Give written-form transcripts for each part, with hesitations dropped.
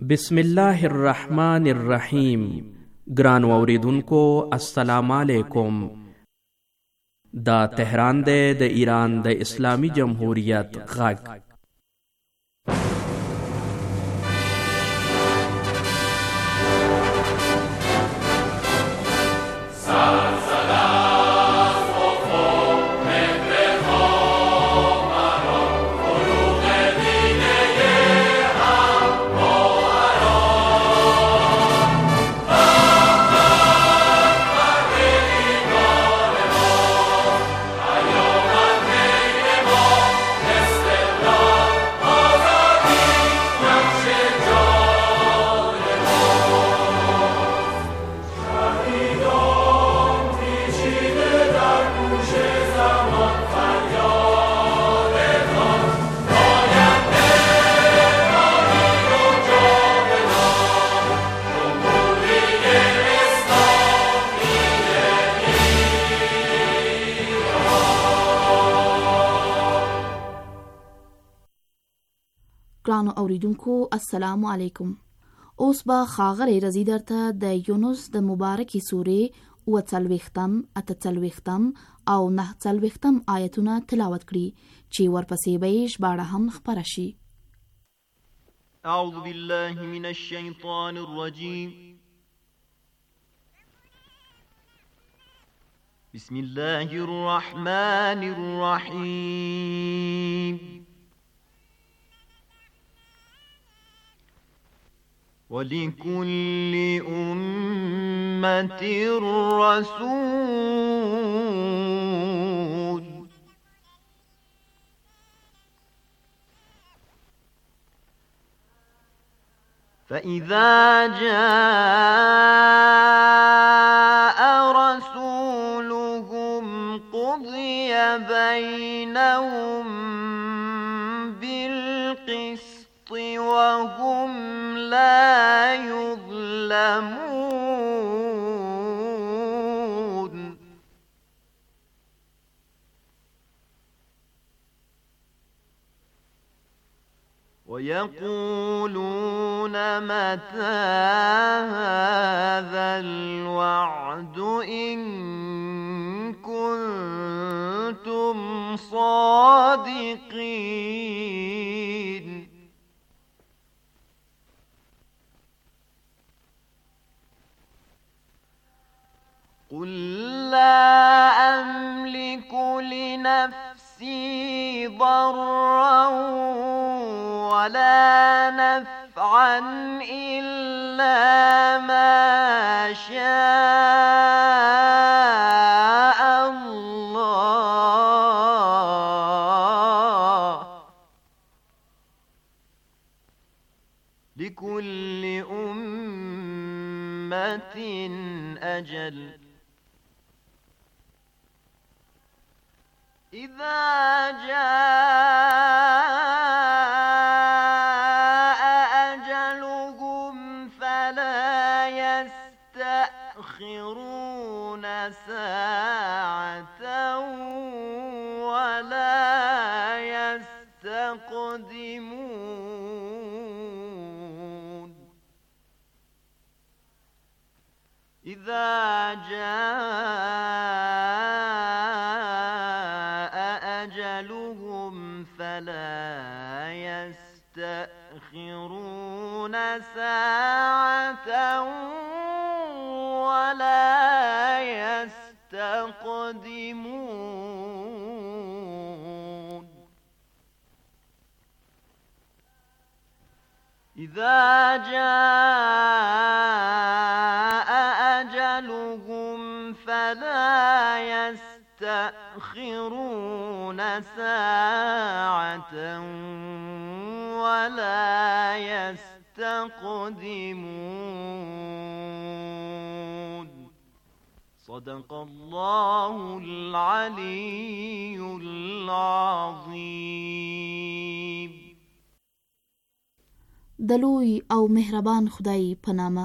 بسم الله الرحمن الرحیم. ګران اوریدونکو السلام علیکم. دا تهران دی د ایران د اسلامی جمهوریت غږ. ګرانو اوریدونکو السلام علیکم. اوس به ښاغلی رضی درته د یونس د مبارکې سورې 40 اتهڅلوېښتم او 49 آیتونه تلاوت کړي چې ورپسې به یې ژباړه هم خپره شي. اعوذ بالله من الشیطان الرجیم. بسم الله الرحمن الرحیم. وَلِكُلِّ أُمَّةٍ رَّسُولٌ فَإِذَا جَاءَ رَسُولُهُمْ قُضِيَ بَيْنَهُم بِالْقِسْطِ وَهُمْ لا يظلمون. ويقولون متى هذا الوعد إن كنتم صادقين. قل لا أملك لنفسي ضرا ولا نفعا إلا ما شاء الله. لكل أمة أجل. إذا جاء أجلهم فلا يستأخرون ساعة ولا يستقدمون. إذا فلا يستأخرون ساعة ولا يستقدمون. إذا جاء أجلهم فلا يستأخرون ساعة ولا يستقدمون. صدق الله العلي العظيم. د لوی او مهربان خدای په نامه.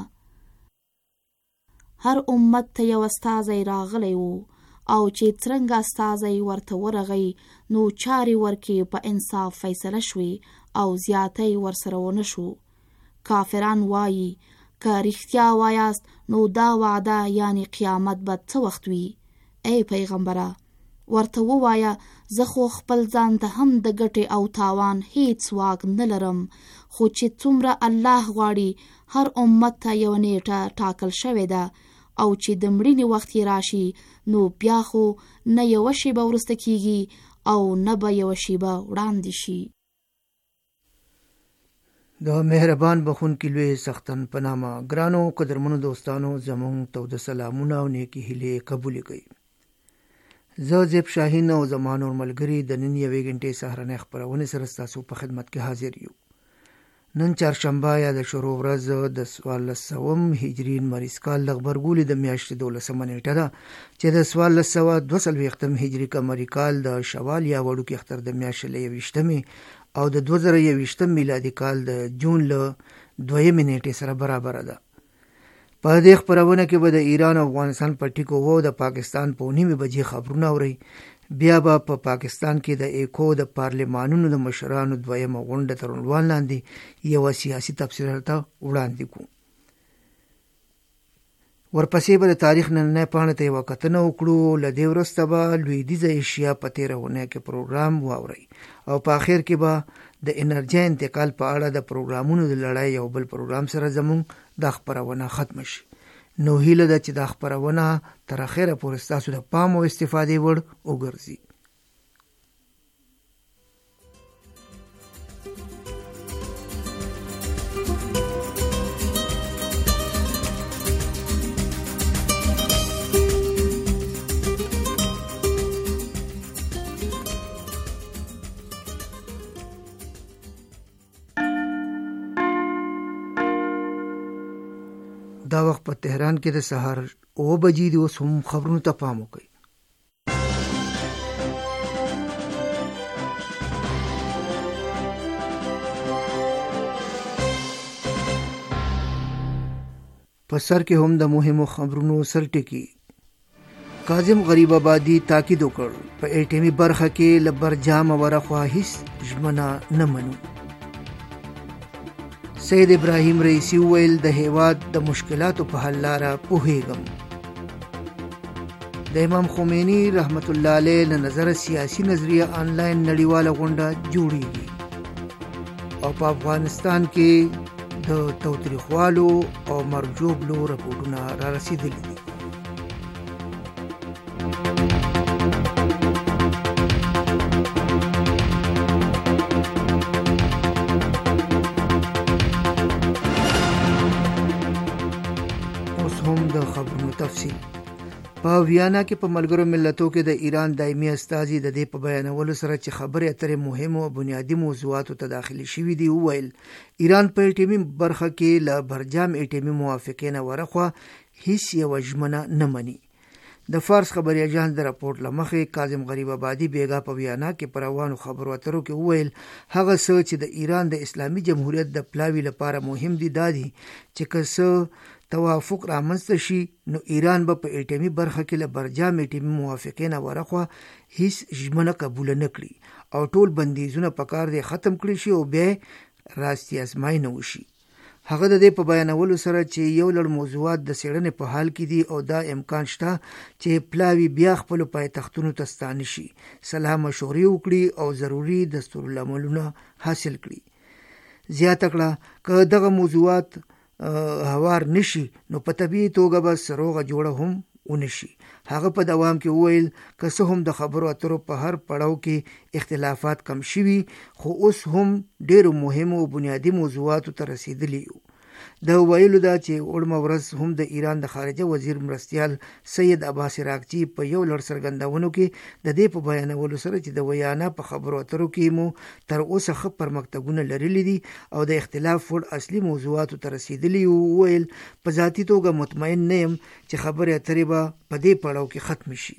هر امت ته یو استازی راغلی و او چې څرنګه استازی ورته ورغی نو چارې ورکې په انصاف فیصله شوې او زیاتی ورسره ونه شو. کافران وایي که رښتیا وایاست نو دا وعده یعنی قیامت به څه وخت وي؟ ای پیغمبره ورته ووایه زه خو خپل ځان ته هم د ګټې او تاوان هیڅ واک نه لرم، خو چې څومره الله غواړي هر امت ته یو نیټه ټاکل شوې ده او چې د مړینې وخت یې راشي نو بیا خو نه یوه شیبه وروسته کیږي او نه به یوه شیبه وړاندې شي. د مهربان بخونکي لوی سختن په نامه ګرانو قدرمنو دوستانو زموږ توده سلامونه او نیکې هیلې قبول کړئ. زه زیب شاهین او زما نور ملګري د نن یوې غنټې سهارنۍ خپرونې سره ستاسو په خدمت کې حاضر یو. نن چهارشنبه یا د شروع ورځ د 1400 هجري لمریز کال د غبرګولي د میاشتې 12 نیټه ده چې د 1422 هجري قمري کال د شوال یا وړوکي اختر د میاشتې 21 او د 2021 میلادي کال د جون له 2 نیټې سره برابر ده. په دې خبرونه کې به د ایران او افغانستان په ټکو وو د پاکستان په 9 بجې خبرونه اوري، بیا به په پاکستان کې د ایکو د پارلمانونو د مشرانو دویمه غونډه تر عنوان لاندې یو سیاسي تفسیر ته وړاندې کوو. ورپسې به د تاریخ نننۍ پاڼې ته یوه کتنه وکړو. له دې وروسته به لویدیځه ایشیا په تېره اونۍ کې پروګرام واورئ او په آخر کې به د انرژۍ انتقال په اړه د پروګرامونو د لړۍ یو بل پروګرام سره زموږ دا خپرونه ختم شي. نو هیله ده چې دا خپرونه تر اخره پورې ستاسو د پام او استفادې وړ وګرځي. دا وخت په تهران کې د سهار 9 بجې دی. اوس هم خبرونو ته پام وکړئ. په سر کې هم د مهمو خبرونو سرټکی. کاظم غریب آبادي تاکید وکړ په ایټمي برخه کې له برجام ورخوا هیڅ ژمنه نه منو. سید ابراهیم رئیسی ویل د هیواد د مشکلاتو په حل لاره پوهیږم. د امام خمینی رحمت الله علیه له نظر سیاسی نظریه آنلاین نړیواله غونډه جوړیږي او په افغانستان کې د توتریخوالو او مرجوبلو رپورټونه را رسیدلي دي. تفصیل په ویانا کې په ملګرو ملتونو کې د ایران دایمي استازي د دې په بیانولو سره چې خبرې اترې مهمو او بنیادی موضوعاتو ته داخلي شوې دي وویل ایران په ایټمي برخه کې له برجام ایټمي موافقې نه ورخوا هیڅ یوه ژمنه نه مني. د فارس خبري اژانس د راپورټ له مخې کاظم غریب آبادي بیګا په ویانا کې پر روانو خبرو اترو کې وویل هغه څه چې د ایران د اسلامي جمهوریت د پلاوي لپاره مهم دي دا دي چې که څه توافق رامنځته شي نو ایران به په ایټمي برخه کې له برجام ایټمي موافقې نه ورخوا هیڅ ژمنه قبول نه کړي او ټول بندیزونه په کار دی ختم کړي شي او بیا راستي ازمایي نه وشي. هغه د دې په بیانولو سره چې یو لړ موضوعات د څېړنې په حال کې دي او دا امکان شته چې پلاوي بیا خپلو پایتختونو ته ستانه شي، صلاح مشورې وکړي او ضروري دستورالعملونه حاصل کړي. زیاته کړه که دغه موضوعات هوار نشي نو په طبیعي توګه به سروغه جوړه هم ونشي. هغه په دوام کې وویل که څه هم د خبرو اترو په هر پړاو کې اختلافات کم شوي خو اوس هم ډېرو مهمو او بنیادي موضوعاتو ته رسیدلی یو. د ویلو دا چې وړمه ورځ هم د ایران د خارجه وزیر مرستیال سید عباس راکچی په یو لړ څرګندونو کې د دې په بیانولو سره چې د ویانا په خبرو اترو کې مو تر اوسه ښه پرمختګونه لرلي دي او د اختلاف وړ اصلي موضوعاتو ته رسیدلي وویل په ذاتي توګه مطمئن نه یم چې خبرې اترې به په دې پړاو کې ختم شي.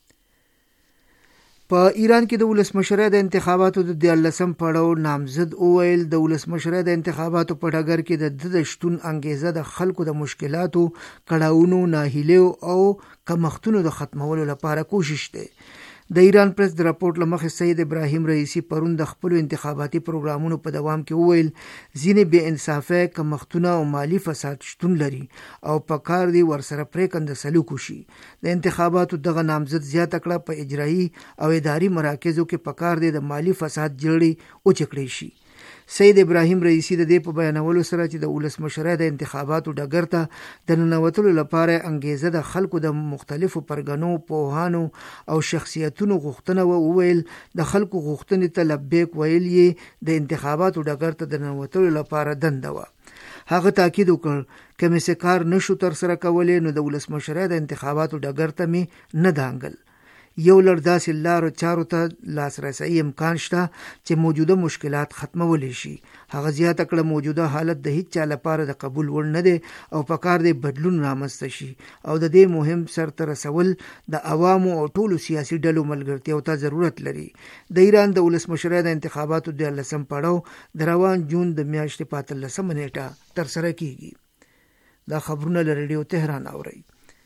په ایران کې د ولسمشرۍ د انتخاباتو د 14 پړاو نامزد وویل د ولسمشرۍ د انتخاباتو په ډګر کې د شتون انګیزه د خلکو د مشکلاتو، کړاوونو، ناهیلیو او کمښتونو د ختمولو لپاره کوشش دی. د ایران پریس د راپورټ لمخې سید ابراهیم رئیسی پرون د خپل انتخاباتي پروګرامونو په دوام کې وویل ځینې بې انصافه کمښتونه او مالی فساد شتون لري او په کار دی ورسره پریکنده سلوک وشي. د انتخاباتو دغه نامزد زیاته کړه په اجرایي او اداري مراکزو کې په کار دی د مالی فساد جړې اوچکړې شي. سید ابراهیم رئیسی د دې په بیانولو سره چې د ولسمشرۍ د انتخاباتو ډګر ته د ننوتلو لپاره انګیزه د خلکو د مختلفو پرګنو، پوهانو او شخصیتونو غوښتنه وویل د خلکو غوښتنې ته لبیک ویل یې د انتخاباتو ډګر ته د ننوتلو لپاره دنده وه. هغه تاکید وکړ که مې څه کار نشو ترسره کولی نو د ولسمشرۍ د انتخاباتو ډګر ته مې نه دانګل. یو لړ داسې لارو چارو ته لاسرسی امکان شته چې موجوده مشکلات ختمولی شي. هغه زیاته کړه موجوده حالت د هیڅ چا لپاره د قبول وړ نه دی او په کار دی بدلون رامنځته شي او د دې مهم سرته رسول د عوامو او ټولو سیاسي ډلو ملګرتیاو ته ضرورت لري. د ایران د ولسمشرۍ د انتخاباتو 14 پړاو د روان جون د میاشتې په 13 نیټه ترسره کیږي. دا خبرونه له ریډیو تهران اوري.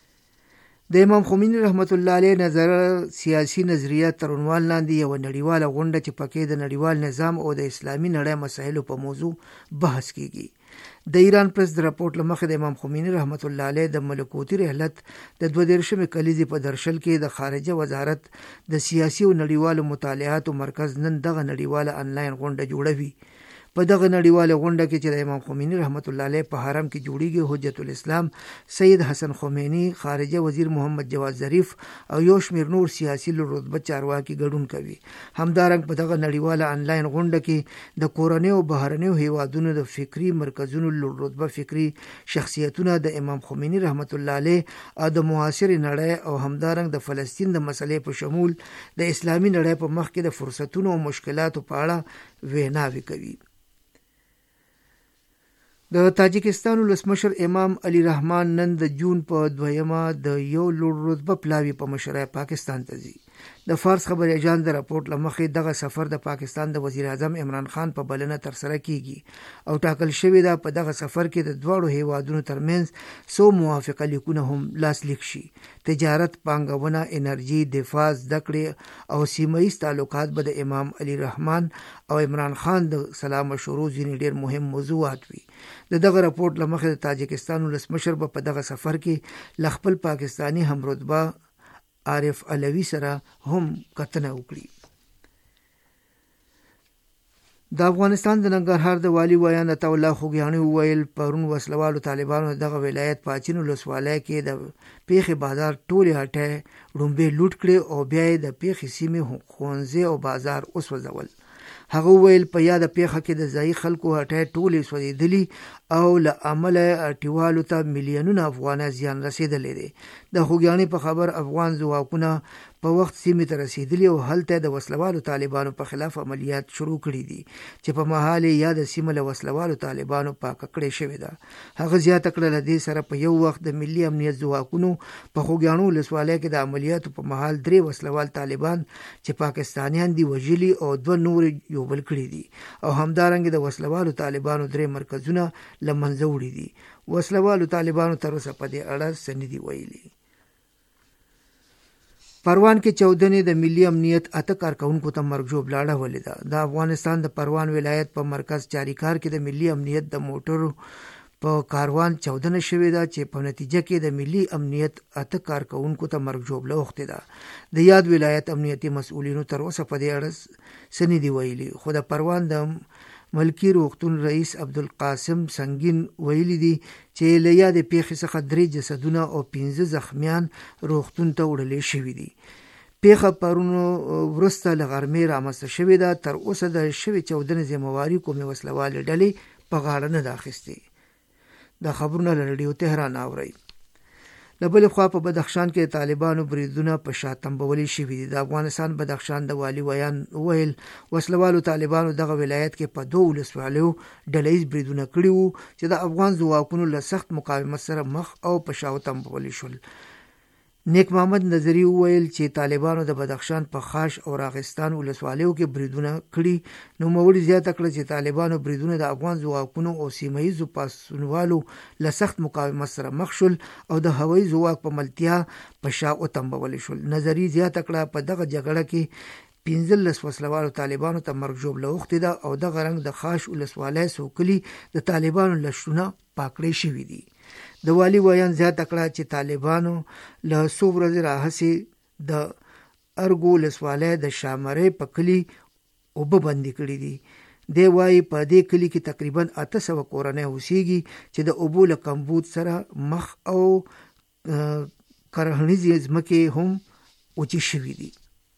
د امام خمینی رحمت الله علیه نظر سیاسی نظریه تر عنوان لاندې یو نړیواله غونډه چې پکې د نړیوال نظام او د اسلامي نړۍ مسایلو په موضوع بحث کیږي. د ایران پریس د راپورټ لمخې د امام خمینی رحمت الله علیه د ملکوتی رحلت د 22 کلیزې په درشل کې د خارجه وزارت د سیاسي او نړیوالو مطالعاتو مرکز نن دغه نړیواله انلاین غونډه جوړوي. په دغه نړیواله غونډه کې چې د امام خمینی رحمت الله علیه په حرم کې جوړیږي حجت الاسلام سید حسن خمینی، خارجه وزیر محمد جواد ظریف او یو شمېر نور سیاسي لوړرتبه چارواکي ګډون کوي. همدارنګه په دغه نړیواله انلاین غونډه کې د کورنیو او بهرنیو هیوادونو د فکری مرکزونو لوړرتبه فکری شخصیتونه د امام خمینی رحمت الله علیه او د معاصر نړۍ او همدارنګه د فلسطین د مسلې په شمول د اسلامي نړۍ په مخ کې د فرصتونو او مشکلاتو په اړه ویناوي کوي. د تاجکستان ولسمشر امام علی رحمان نن د جون په 2 د یو لوړ رتبه پلاوي په مشرۍ پاکستان ته ځي. د فارس خبري اجان د راپورټ لمخې دغه سفر د پاکستان د وزیر اعظم عمران خان په بلنه ترسره کیږي او ټاکل شوی دا په دغه سفر کې د دواړو هیوادونو ترمنځ سو موافقه لیکونه هم لاسلیک شي. تجارت، پانګونه، انرژي، دفاع، زده کړې او سیمه ایز تعلقات به د امام علی رحمان او عمران خان د سلام مشورو ځینې ډېر مهم موضوعات وي. دغه راپورټ لمخې د تاجکستان ولسمشر په دغه سفر کې ل خپل پاکستانی همرتبه عارف علوي سره هم کتنه وکړي. د افغانستان د ننګرهار د والی ویان عطا الله خوږیاڼي وویل پرون وسلوالو طالبانو دغه ولایت په اچین ولسوالۍ کې د پیښې بازار ټولې هټۍ ړومبې لوټ کړې او بیا یې د پیښې سیمې ښوونځي او بازار وسوځول. هغه ویل په یاد پیښه کې د ځایي خلکو هټۍ ټولې سوځېدلي او له امله هټیوالو ته میلیونونه افغانۍ زیان رسېدلی دی. د خوږیاڼي په خبر افغان ځواکونه په وخت سیمې ته رسېدلي او هلته د وسلوالو طالبانو په خلاف عملیات شروع کړي دي چې په مهال یې یا د سیمه له وسلوالو طالبانو پاکه کړې شوې ده. هغه زیاته کړه له دې سره په یو وخت د ملي امنیت ځواکونو په خوږیاڼو ولسوالۍ کې د عملیاتو په مهال 3 وسلوال طالبان چې پاکستانیان دي وژلي او 2 نور یوبل کړي دي او همدارنګه د وسلوالو طالبانو 3 مرکزونه لمنځه وړي دي. وسلوالو طالبانو تر اوسه په دې اړه څه نه دي ویلي. پروان کې چودنې د ملي امنیت 8 کارکونکو ته مرګ ژوبله اړولې ده. د افغانستان د پروان ولایت په مرکز چاریکار کې د ملي امنیت د موټرو په کاروان چودنه شوې ده چې په نتیجه کې د ملي امنیت 8 کارکونکو ته مرګ ژوبله اوښتې ده. د یاد ولایت امنیتي مسؤلینو تر اوسه په دې اړه څه نه دي ویلي، خو د پروان د ملکی روغتون رئیس عبدالقاسم سنگین ویلي دي چې له یادې پیښې څخه 3 جسدونه او 15 زخمیان روغتون ته وړلې شوي دي. پیښه پرون وروسته له غرمې رامنځته شوې ده. تر اوسه د شوې چودنې ذمهواري کومې وسلوالې ډلې په غاړه نه ده اخیستې. دا خبرونه له ریډیو تهران اورئ. له بلې خوا په بدخشان کې طالبانو بریدونه په شا تنبولي شوي دي. د افغانستان بدخشان د والي ویان وویل وسلوالو طالبانو دغه ولایت کې په 2 ولسوالیو ډلهیز بریدونه کړي وو چې د افغان ځواکونو له سخت مقاومت سره مخ او په شا تنبولي شول. نیک محمد نظری وویل چې طالبانو د بدخشان په خاش او راغستان ولسوالیو کې بریدونه کړي. نو موري زیاته کړه چې طالبانو بریدونه د افغان ځواکونو او سیمه ییزو پاسونوالو له سخت مقاومت سره مخ شول او د هوایي ځواک په ملتیا په شا وتمبول شول. نظری زیاته کړه په دغه جګړه کې 15 وسلوالو طالبانو ته مرګ ژوبله اوښتې ده او دغه رنګ د خاش ولسوالۍ سوکلي د طالبانو لشونه پاکړې شوي دي. د والي ویان زیاته کړه چې طالبانو له څو ورځې راهیسې د ارګو ولسوالۍ د شامرۍ په کلي اوبه بندي کړي دي. دی وایي په دې کلي کې تقریبا 800 کورنۍ اوسېږي چې د اوبو له کمبود سره مخ او کرهنیزې ځمکې هم وچې شوي دي.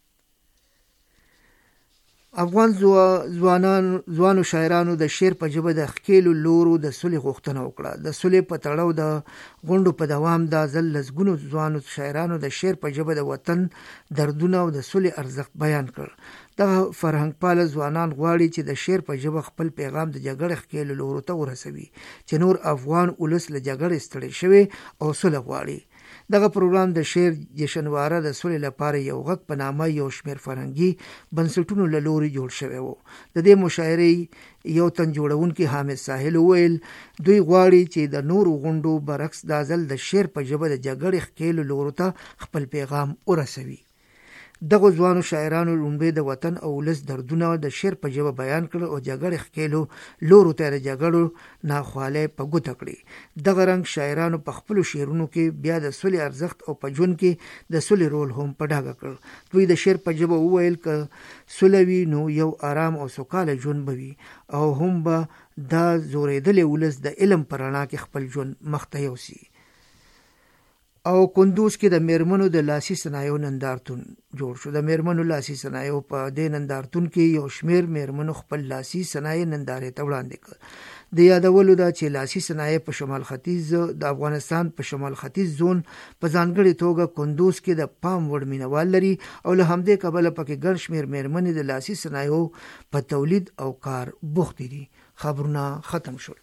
افغان ځوانو شاعرانو د شعر په ژبه د ښکېلو لورو د صلح غوښتنه وکړه. د صلح په تړاو د غونډو په دوام دا ځل لسګونو ځوانو شاعرانو د شعر په ژبه د وطن دردونه او د صلح ارزښت بیان کړ. دغه فرهنګ پاله ځوانان غواړي چې د شعر په ژبه خپل پیغام د جګړې ښکېلو لورو ته ورسوي چې نور افغان ولس له جګړې ستړی شوی او صلح غواړي. دغه پروګرام د شعر جشنواره د صلح لپاره یو غږ په نامه یو شمېر فرهنګي بنسټونو له لوري جوړ شوی و. د دې مشاعرې یو تن جوړونکي حامد ساحل وویل دوی غواړي چې د نورو غونډو برعکس دا ځل د شعر په ژبه د جګړې ښکېلو لورو ته خپل پیغام ورسوي. دغه ځوانو شاعرانو لومړی د وطن او ولس دردونه د شعر په ژبه بیان کړل او جګړې ښکېلو لورو ته د جګړو ناخوالۍ په ګوته کړي. دغه رنګ شاعرانو په خپلو شعرونو کې بیا د صلح ارزښت او په ژوند کې د صلح رول هم په ډاګه کړ. دوی د شعر په ژبه وویل که صلح وي نو یو آرام او سوکاله ژوند به وي او هم به دا زورېدلی ولس د علم په رڼا کې خپل ژوند مخته یوسي. او کندوز کې د میرمنو د لاسي صنایعو نندارتون جوړ شو. د میرمنو لاسي صنایعو په دې نندارتون کې یو شمېر میرمنو خپل لاسي صنایع نندارې ته وړاندې کړ. د یادولو ده چې لاسي صنایع په شمال ختیځ د افغانستان په شمال ختیځ زون په ځانګړې توګه کندوز کې د پام وړ مینوال لري او له همدې کبله پکې ګڼ شمېر میرمنې د لاسي صنایعو په تولید او کار بوختې دي. خبرونه ختم شول.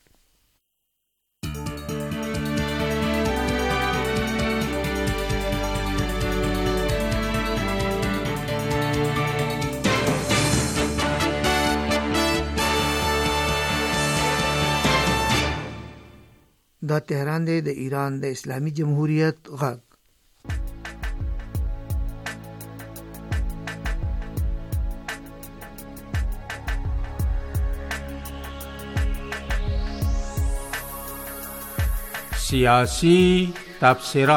دا تهران دی د ایران د اسلامی جمهوریت غږ. سیاسی تبصرہ.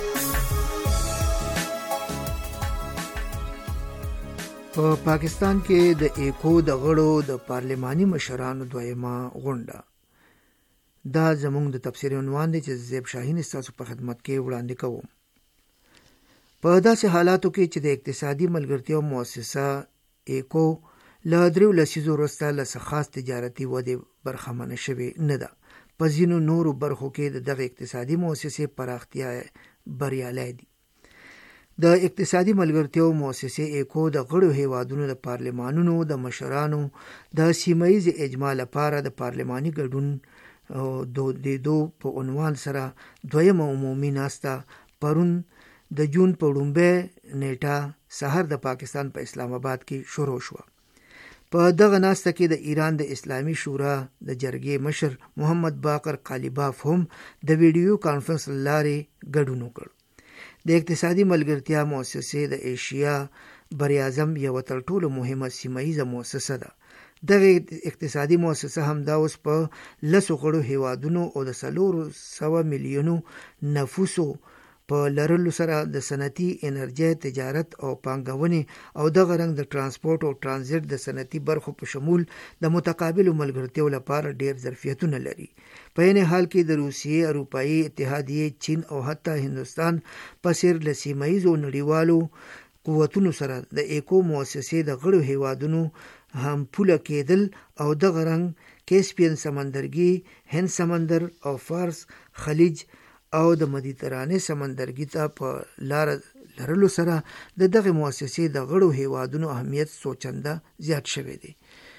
په پاکستان کې د ایکو د غړو د پارلماني مشرانو دویمه غونډه. دا زموږ د تفسیر عنوان دی چې زیب شاهین ستاسو په خدمت کې وړاندې کوم. په داسې حالاتو کې چې د اقتصادي ملګرتیا مؤسسه ایکو له 3 لسیزو وروسته له خاص تجارتي ودې برخمنه شوې نه ده. په ځینو نورو برخو کې دغه اقتصادي مؤسسې پراختیا بریالۍ دي. د اقتصادي ملګرتیا مؤسسې ایکو د غړو هیوادونو د پارلمانونو د مشرانو د سیمه ییز اجماع لپاره د پارلماني ګډون او د دو په عنوان سره دویمه عمومي ناسته پرون د جون په لومړۍ نیټه سحر د پاکستان په اسلام آباد کې شروع شوه. په دغه ناسته کې د ایران د اسلامي شورا د جرګې مشر محمد باقر قالیباف هم د ویډیو کانفرنس لارې ګډون وکړ. د اقتصادي ملګرتیا مؤسسې د ایشیا بریاعظم یوه تر ټولو مهمه سیمه ییزه مؤسسه ده. دغه اقتصادي مؤسسه همدا اوس په 10 غړو هیوادونو او د 400 میلیونو نفوسو په لرلو سره د صنعتي انرژي تجارت او پانګونې او دغه رنګ د ترانسپورت او ترانزیت د صنعتي برخو په شمول د متقابلو ملګرتیاو لپاره ډیر ظرفیتونه لري. په عین حال کې د روسیې، اروپایي اتحادیې، چین او حتی هندوستان په څیر له سیمه ییزو نړیوالو قوتونو سره د ایکو مؤسسې د غړو هیوادونو هم پوله کېدل او دغه رنګ کیسپین سمندرګي، هند سمندر او فارس خلیج او د مدیترانې سمندرګي ته په لار لرلو سره د دغه مؤسسې د غړو هیوادونو اهمیت څو چنده زیات شوی دی.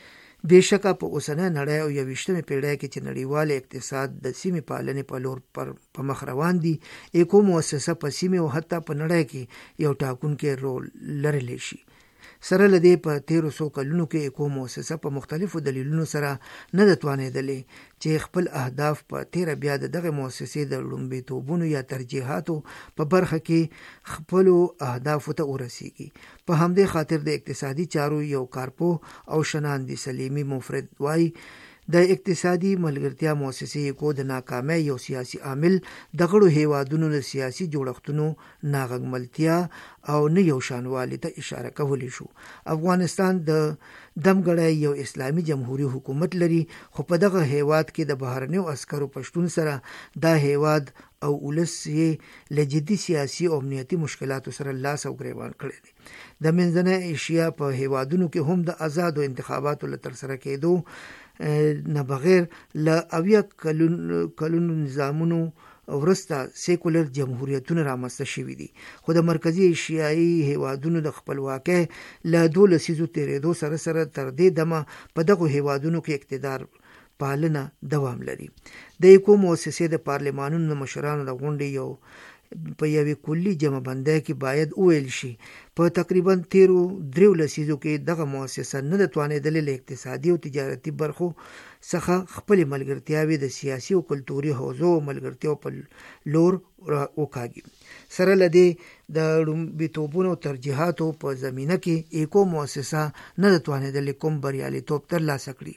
بېشکه په اوسنۍ نړۍ او 21مې پیړۍ کې چې نړیوال اقتصاد د سیمې پالنې په لور په مخ روان دي، ایکو مؤسسه په سیمې او حتی په نړۍ کې یو ټاکونکی رول لرلی شي. سره له دې په 1300 کلونو کې ایکو مؤسسه په مختلفو دلیلونو سره نه ده توانېدلې چې خپل اهداف په تیره بیا د دغه مؤسسې د لومړیتوبونو یا ترجیحاتو په برخه کې خپلو اهدافو ته ورسیږي. په همدې خاطر د اقتصادي چارو یو کارپوه او شناندي سلیمي مفرد وایي د اقتصادي ملګرتیا مؤسسې ایکو د ناکامۍ یو سیاسي عامل د غړو هیوادونو د سیاسي جوړښتونو ناغږملتیا او نه یو شانوالي ته اشاره کولی شو. افغانستان د دمګړی یو اسلامي جمهوریت حکومت لري، خو په دغه هیواد کې د بهرنیو عسکرو په شتون سره دا هیواد او ولس یې له جدي سیاسي او امنیتي مشکلاتو سره لاس او ګریوان کړی دی. د منځنۍ ایشیا په هیوادونو کې هم د آزادو انتخاباتو له ترسره کېدو نه بغیر له 80 کلونو نظامونو ورسته سیکولر جمهوریتونه رامنځته شوي دي، خو د مرکزي ایشیایي هیوادونو د خپلواکۍ له 2 لسیزو تېرېدو سره سره تر دې دمه په دغو هیوادونو کې اقتدار پالنه دوام لري. د ایکو مؤسسې د پارلمانونو د مشرانو د غونډې په یوې کلي جمع بندۍ کې باید وویل شي په تقریبا 13 لسیزو کې دغه مؤسسه نه ده توانېدلې له اقتصادي او تجارتي برخو څخه خپلې ملګرتیاوې د سیاسي او کلتوري حوزو ملګرتیاو په لور وکاږي. سره له دې د لومړیتوبونو او ترجیحاتو په زمینه کې ایکو مؤسسه نه ده توانېدلې کوم بریالیتوب ترلاسه کړي.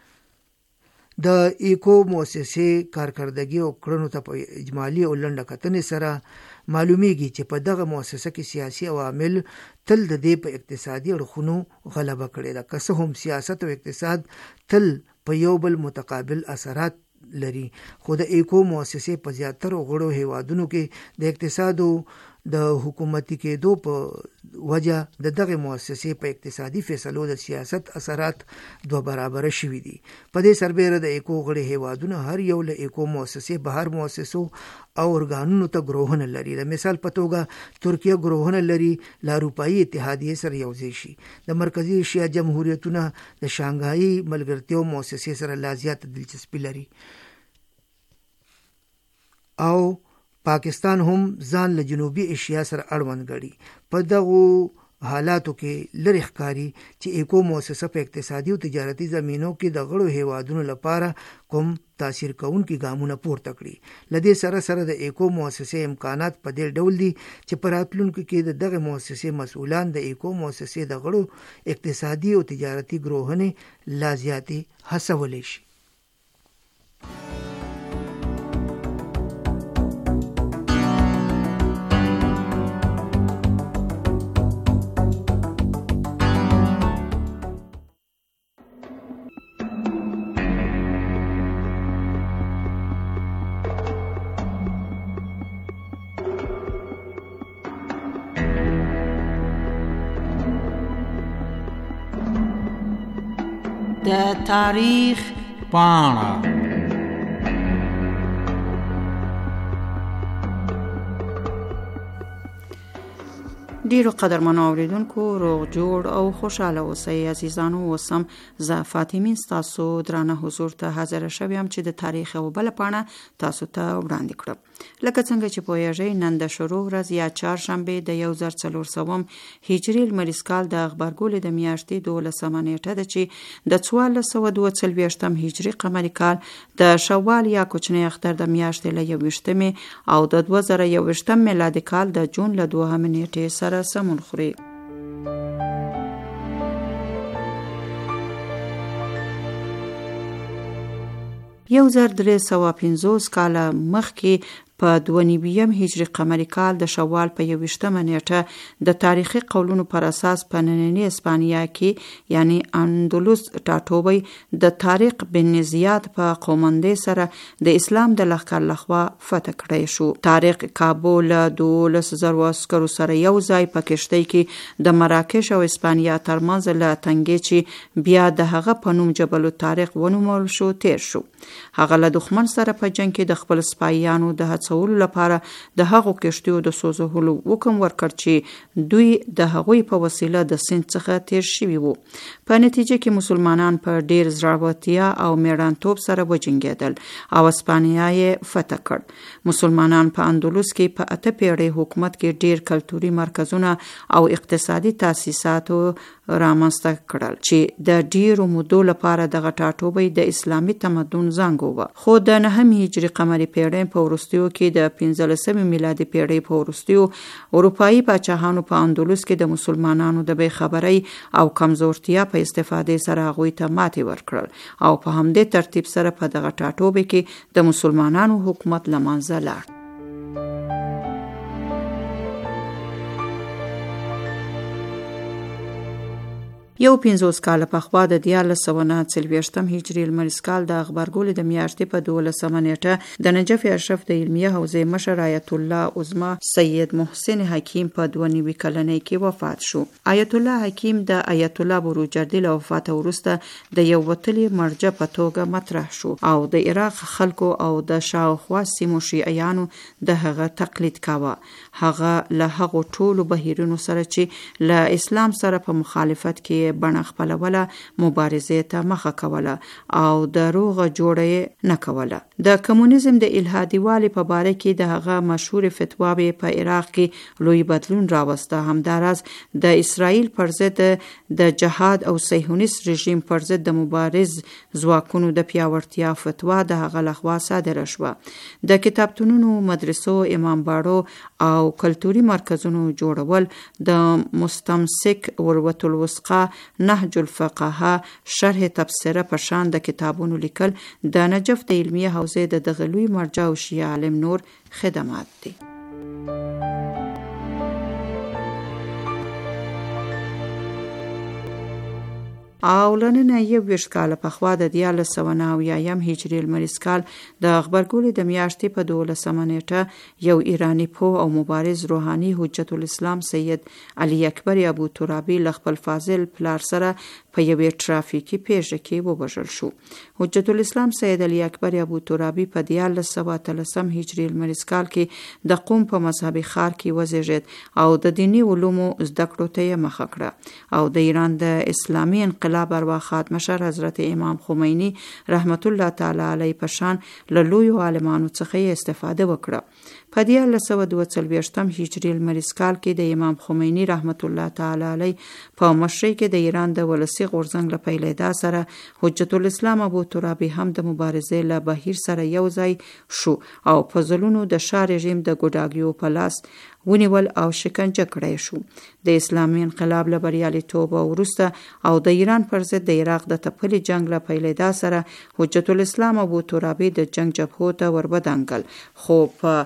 د ایکو مؤسسې کارکردګي او کړنو ته په اجمالي او لنډه کتنې سره معلومیږي چې په دغه مؤسسه کې سیاسي عوامل تل د دې په اقتصادي اړخونو غلبه کړې ده، که څه هم سیاست او اقتصاد تل په یو بل متقابل اثرات لري، خو د ایکو مؤسسې په زیاترو غړو هیوادونو کې د اقتصادو د حکومتي کېدو په وجه د دغه مؤسسې په اقتصادي فیصلو د سیاست اثرات 2 برابره شوي دي. په دې سربیره د ایکو غړي هیوادونه هر یو له ایکو مؤسسې بهر مؤسسو او ارګانونو ته ګروهونه لري. د مثال په توګه ترکیه ګروهونه لري له اروپایي اتحادیې سره یوځای شي. د مرکزي ایشیا جمهوریتونه د شانګهایي ملګرتیا مؤسسې سره لا زیاته دلچسپي لري او پاکستان هم ځان له جنوبي ایشیا سره اړوند ګڼي. په دغو حالاتو کې لرې ښکاري چې ایکو مؤسسه په اقتصادي او تجارتي زمینو کې د غړو هیوادونو لپاره کوم تاثیر کوونکي ګامونه پورته کړي. له دې سره سره د ایکو مؤسسې امکانات په دې ډول دي چې په راتلونکي کې د دغه مؤسسې مسؤلان د ایکو مؤسسې د غړو اقتصادي او تجارتي ګروهونه لا زیاتې هڅولی شي. د تاریخ پاڼه ډیرو قدرمنو اوریدونکو روغ جوړ او خوشاله اوسئ عزیزانو. وسم زه فاطمه تاسو درانه حضور ته حاضر شوم چې د تاریخ او بل پاڼه تاسو ته وړاندې کړم. لکه څنګه چې پوهیږئ نن د شروع ورځ یا چهارشنبه د 1400 هجري لمریز کال د خبرګولې د میاشتې 12 نیټه ده چې د 1442 هجري قمري کال د شوال یا کوچنی اختر د میاشتې له 21 او د 2021 میلادي کال د جون له 2 نیټې سره سمون خوري. 1350 کاله مخکې په 22 هجري قمري کال د شوال په 21 نیټه د تاریخي قولونو پر اساس په نننۍ اسپانیا کې یعنی اندلس ټاټوبی د طارق بن زیاد په قومندې سره د اسلام د لښکر لخوا فتح کړی شو. طارق کابل 12,000 عسکرو سره یو ځای په کشتۍ کې د مراکش او اسپانیا ترمنځ له تنګې چې بیا د هغه په نوم جبل الطارق ونومول شو تیر شو. هغه له دښمن سره په جنگ کې د خپل سپایانو د هڅو خرڅولو لپاره د هغو کشتیو د سوځولو حکم ورکړ چې دوی د هغوی په وسیله د سیند څخه تیر شوي وو. په نتیجه کې مسلمانان په ډیر زړورتیا او میړانتوب سره وجنګېدل او اسپانیا یې فتح کړ. مسلمانان په اندلس کې په 8 پیړۍ حکومت کې ډیر کلتوري مرکزونه او اقتصادي تاسیساتو رامنځته کړل چې د ډیرو مودو لپاره دغه ټاټوبی د اسلامي تمدن زانګو و. خو د 9 هجري قمري پیړۍ په وروستیو کې د 15 میلادي پیړۍ په وروستیو اروپایي پاچاهانو په اندلس کې د مسلمانانو د بې خبرۍ او کمزورتیا په استفاده سره هغوی ته ماتې ورکړل او په همدې ترتیب سره په دغه ټاټوبی کې د مسلمانانو حکومت له منځه لاړ. یو 50 کاله پخوا د 1440 هجري لمریز کال د غبرګولې د میاشتې په 12 نیټه د نجف اشرف د علمیه حوزې مشر آیت الله عظما سید محسن حکیم په 92 کلنۍ کې وفات شو. آیت الله حکیم د آیت الله بروجردی له وفات وروسته د یو وتلي مرجع په توګه مطرح شو او د عراق خلکو او د شاوخوا سیمو شیعیانو د هغه تقلید کاوه. هغه له هغو ټولو بهیرونو سره چې له اسلام سره په مخالفت کې بڼه خپلوله مبارزې ته مخه کوله او د روغه جوړه نه کوله. د کمونیزم د الهادي والي په باره کې د هغه مشهور فتواوی په عراق کې لوی بدلون راوسته. همداراز د اسرائیل پر ضد د جهاد او صهیونیست رژیم پر ضد د مبارز ځواکونو د پیاوړتیا فتوا د هغه لخوا صادره شوه. د کتابتونونو، مدرسو، امامباړو او کلتوري مرکزونو جوړول، د مستمسک عروة الوثقی، نهج الفقهاء، شرح تبصره په شان د کتابونو لیکل د نجف د علمیه حوزې د دغه لوی مرجع او شیعه عالم نور خدمات دي. او لننه 21 کاله پخوا د 1490 هجري لمریز کال د غبرګولې د میاشتې په 12 نیټه یو ایرانی پوه او مبارز روحاني حجت الاسلام سید علي اکبر ابو ترابي له خپل فاضل پلار سره په یوې ټرافیکي پیښه کې ووژل شو. حجت الاسلام سید علي اکبر ابو ترابي په 1413 هجري لمریز کال کې د قوم په مذهبي ښار کې وزیږید او د دینی علومو زده کړو ته یې مخه کړه او د ایران د اسلامي انقلاب ارواحات مشر حضرت امام خمینی رحمت الله تعالی علیه په شان له لویو عالمانو څخه استفاده وکړه. په 1442 هجري لمریز کال کې د امام خمینی رحمت الله تعالی علیه په مشرۍ کې د ایران د ولسی غورځنګ له پیلېدا سره حجت الاسلام ابو ترابي هم د مبارزې له بهیر سره یو ځای شو او په ځلونو د شاه رژیم د ګوډاګیو په لاس ونیول او شکنجه کړی شو. د اسلامي انقلاب له بریالیتوب وروسته او د ایران پر ضد د عراق د تپلي جنگ له پیلېدا سره حجت الاسلام ابو ترابي د جنگ جبهو ته وربدانګل. خو په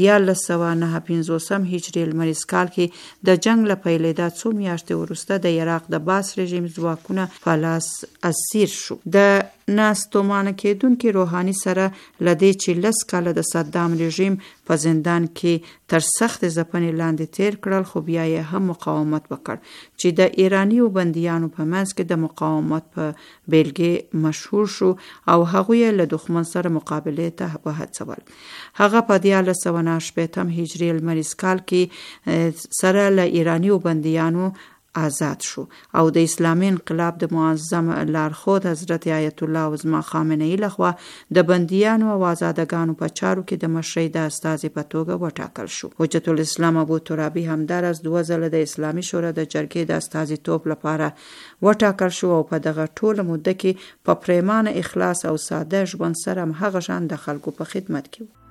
1459 هجري لمریز کال کې د جنگ له پیلېدا څو میاشتې وروسته د عراق د باس رژیم ځواکونه په لاس اسیر شو. د ناستومانه کېدونکي روحاني سره لدې چې 10 کاله د صدام رژیم په زندان کې تر سخت ځپنې لاندې تیر کړل، خو بیا یې هم مقاومت وکړ چې د ایرانیو بندیانو په منځ کې د مقاومت په بیلګې مشهور شو او هغوی له دښمن سره مقابلې ته وهڅول. هغه په 1490 هجري لمریز کال کې سره له ایرانیو بندیانو آزاد شو او د اسلامي انقلاب د معظم لارښود حضرت آیت الله عظما خامنه‌ای لخوا د بندیانو او آزادګانو په چارو کې د مشرۍ د استازي په توګه وټاکل شو. حجت الاسلام ابو ترابي همداراز 2 ځله د اسلامي شورا د جرګې د استازیتوب لپاره وټاکل شو او په دغه ټوله مده کې په پریمانه اخلاص او ساده ژوند سره هغه شان د خلکو په خدمت کې و.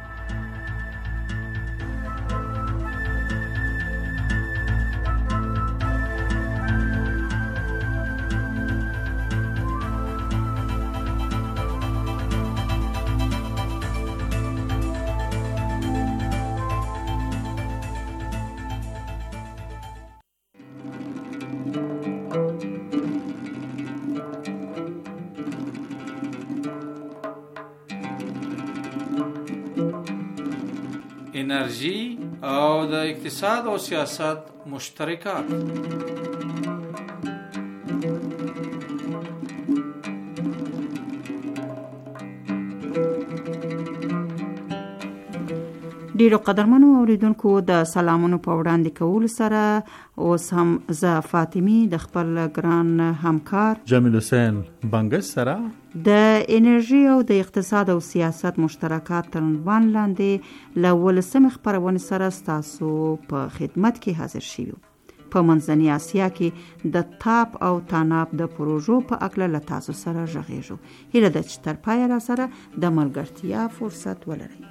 انرژي او د اقتصاد او سیاست مشترکات. ډیرو قدرمنو اوریدونکو د سلامونو په وړاندې کولو سره اوس هم زه فاطمی د خپل ګران همکار جمیل حسین بنګس سره د انرژي او د اقتصاد او سیاست مشترکات تر عنوان لاندې له 11 خپرونې سره ستاسو په خدمت کې حاضر شوو. په منځنۍ اسیا کې د تاپ او تاناپ د پروژو په اړه له تاسو سره غږیږو. هیله ده چې تر پایه را سره د ملګرتیا فرصت ولرئ.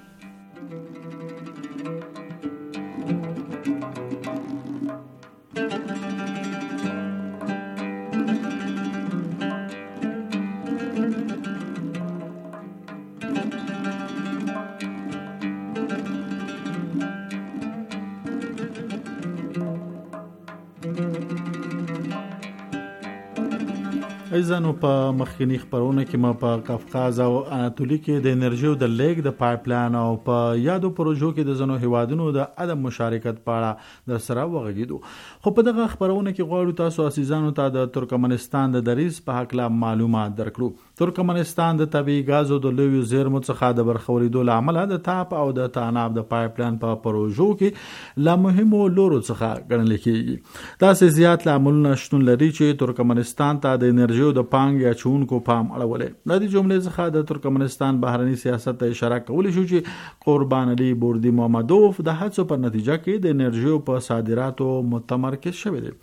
ایزانو په مخکنی خبرونه کې ما په قفقاز او اناتولی کې د انرژي او د لیک د پایپلاین او په یادو پروژو کې د زنو هیوادونو د عدم مشارکت په اړه در سره وغږیدو. خو په دغه خبرونه کې غواړو تاسو عزیزانو ته د ترکمنستان د دریز په حق لا معلومات درکړو. ترکمنستان د طبيعي غاز او د لویو زیرمو څخه د برخوریدو لامل د تاپ او د تاناب د پایپلاین په پروژو کې لا مهمو لورو څخه ګڼل کېږي. تاسو زیات لاملونه شتون لري چې ترکمنستان ته د انرژي د پانګې اچونکو پام اړولې. د دې جملې څخه د ترکمنستان بهرنی سیاست ته اشاره کولی شو چې قربان علي بوردی محمدوف د هڅو په نتیجه کې د انرژي په صادراتو متمرکز شوی دی.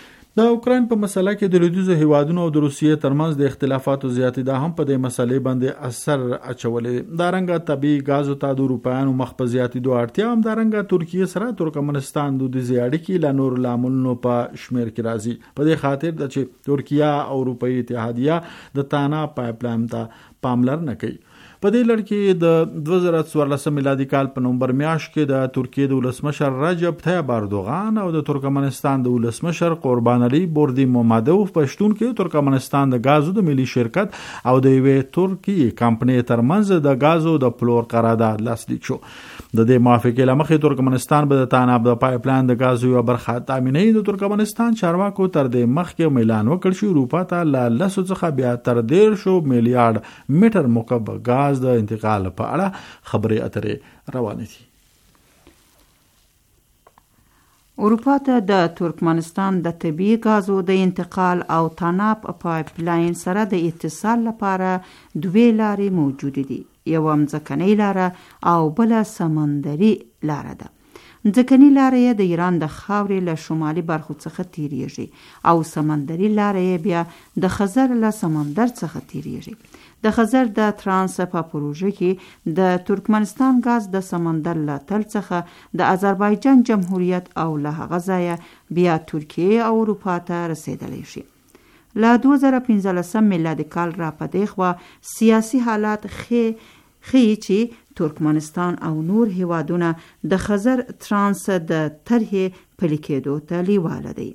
د اوکراین په مسله کې د لویدیځو هیوادونو او د روسیې ترمنځ د اختلافاتو زیاتېدا هم په دې مسلې باندې اثر اچولې. دا رنګه طبيعي غاز ته د اروپایانو مخ په زیاتېدو اړتیا هم دا رنګه ترکیه سره ترکمنستان د دې اړیکې له نور لاملونو په شمیر کې راځي. په دې خاطر د چې ترکیه او اروپאי اتحادیه د تانا پایپلاین ته پاملرنه کوي. په دې لړ کې د 2014 میلادي کال په نومبر میاشت کې د ترکیې د ولسمشر رجب طیب اردوغان او د ترکمنستان د ولسمشر قربان علي بوردی محمدوف په شتون کې ترکمنستان د غازو د ملي شرکت او د یوې ترکیې کمپنۍ ترمنځ د غازو د پلور قرارداد لاسلیک شو. د دې موافقې لمخې ترکمنستان به د تاناب د پایپلاین د غازو یو برخه تامینوي. د ترکمنستان چارواکو تر دې مخکې اعلان وکړ چې اروپا ته له 10 څخه بیا تر 1.5 میلیارډ متر مکعب غاز د انتقال په اړه خبرې اترې روانې دي. اروپا ته د ترکمنستان د طبيعي غازو د انتقال او تاناپ پایپلاین سره د اتصال لپاره دوه لارې موجود دي. یو ځمکنۍ لاره او بل سمندري لاره ده. ځمکنۍ لاره د ایران د خاورې له شمالي برخو څخه تیریږي او سمندري لاره بیا د خزر له سمندر څخه تیریږي. د خزر د ترانس په پروژه کې د ترکمنستان غاز د سمندر له تل څخه د آذربایجان جمهوریت او له هغه ځایه بیا ترکیه او اروپا ته رسیدلی شي. له 2015 میلادي کال را پدې خوا سیاسي حالات ښیي چې ترکمنستان او نور هیوادونه د خزر ترانس د طرحې پلي کېدو ته لیواله دي.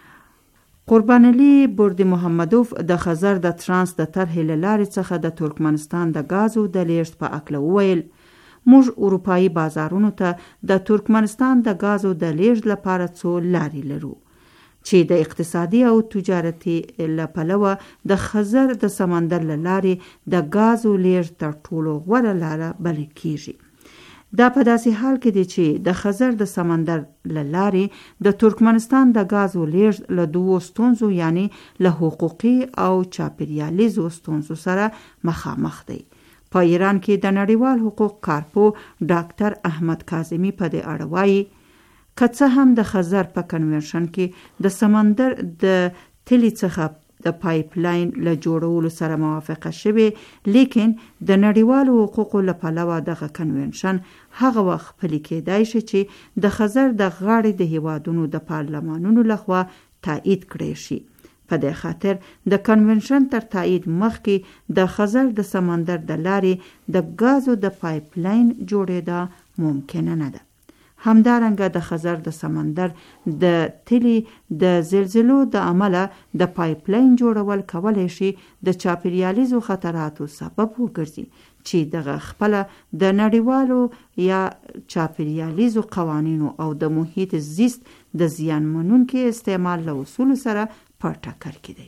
قربان علي بوردی محمدوف د خزر د ترانس د طرحې له لارې څخه د ترکمنستان د غازو د لیږد په اړه وویل: موږ اروپایي بازارونو ته د ترکمنستان د غازو د لیږد لپاره څو لارې لرو چې د اقتصادي او تجارتي لپلوه د خزر د سمندر له لارې د غازو لیږد تر ټولو غوره لاره بلل کیږي. دا په داسې حال کې دی چې د خزر د سمندر له لارې د ترکمنستان د غازو لیږد له دوو ستونزو یعنی له حقوقي او چاپیریالیزو ستونزو سره مخامخ دی. په ایران کې د نړیوال حقوق کارپو ډاکټر احمد کاظمی په دې اړه وایي: که څه هم د خزر په کنونشن کې د سمندر د تلې څخه د پایپلاین له جوړولو سره موافقه شوې، لیکن د نړیوالو حقوقو له پلوه دغه کنونشن هغه وخت پلي کېدای شي چې د خزر د غاړې د هیوادونو د پارلمانونو لخوا تایید کړی شي. په دې خاطر د کنونشن تر تایید مخکې د خزر د سمندر د لارې د غازو د پایپلاین جوړېدا ممکنه نه ده. همدارنګه د خزر د سمندر د تلې د زلزلو د عمله د پایپلاین جوړول کولای شي د چاپیریالیزو خطراتو سبب وګرځي چې دغه خپل د نړیوالو یا چاپیریالیزو قوانینو او د محیط زیست د زیانمنونکو استعمال له اصول سره په ټکر کې دی.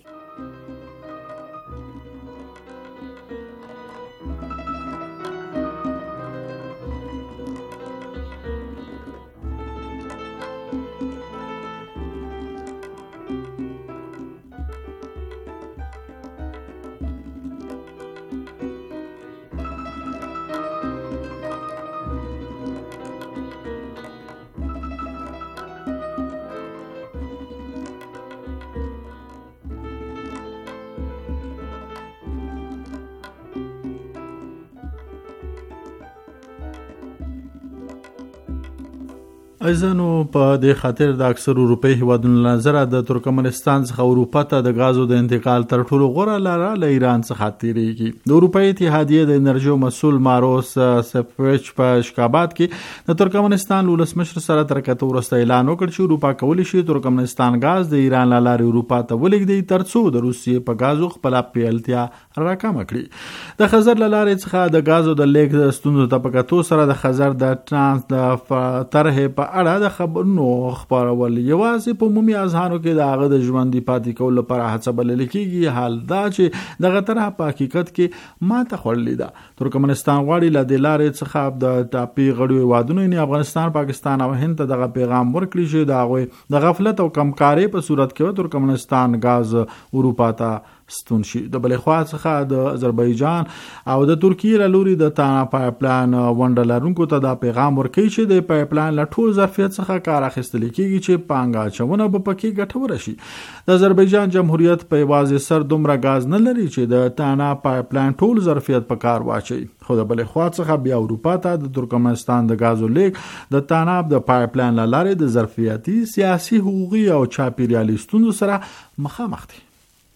ایزانو په د خاطر د اکثر اروپאי هیوادونو نظر د ترکمنستان څخه اروپا ته د غازو د انتقال تر ټولو غوره لاره له ایران څخه تیریږي. د اروپאי اتحادیه د انرژي مسؤل ماروس سفویچ په اشکابات کې د ترکمنستان ولسمشر سره تر کته ورسته اعلان وکړ چې اروپا کولی شي ترکمنستان غاز د ایران له لارې اروپا ته ولېږدي ترڅو د روسیې په غازو خپل پیلتیا راکمه کړي. د خزر له لارې څخه د غازو د لیږد ستونزو ته په کتو سره د خزر د ترانس د طرح په اړه د خبرونو خبرول یوازې په عمومي اذهانو کې د هغه د ژوندۍ پاتې کولو لپاره هڅه بلل کېږي. حال دا چې دغه طرح په حقیقت کې ماته خوړلې ده. ترکمنستان غواړي له دې لارې څخه د ټاپي غړو هیوادونو یعنې افغانستان، پاکستان او هند ته دغه پیغام ورکړي چې د هغوی د غفلت او کمکارۍ په صورت کې ترکمنستان غاز اروپا ته ستون شي. د بلې خوا څخه د آذربایجان او د ترکیې له لوري د تانا پایپلاین ونډه لرونکو ته دا پیغام ورکوي چې د پایپلاین له ټول ظرفیت څخه کار اخیستل کېږي چې پانګه اچونه به پکې ګټوره شي. د آذربایجان جمهوریت په یوازې سر دومره غاز نه لري چې د تانا پایپلاین ټول ظرفیت په کار واچي. خو د بلې خوا څخه بیا اروپا ته د ترکمنستان د غازو لیږد د تاناب د پایپلاین له لارې د ظرفیتي، سیاسي، حقوقي او چاپیریالي ستونزو سره مخامخ دي.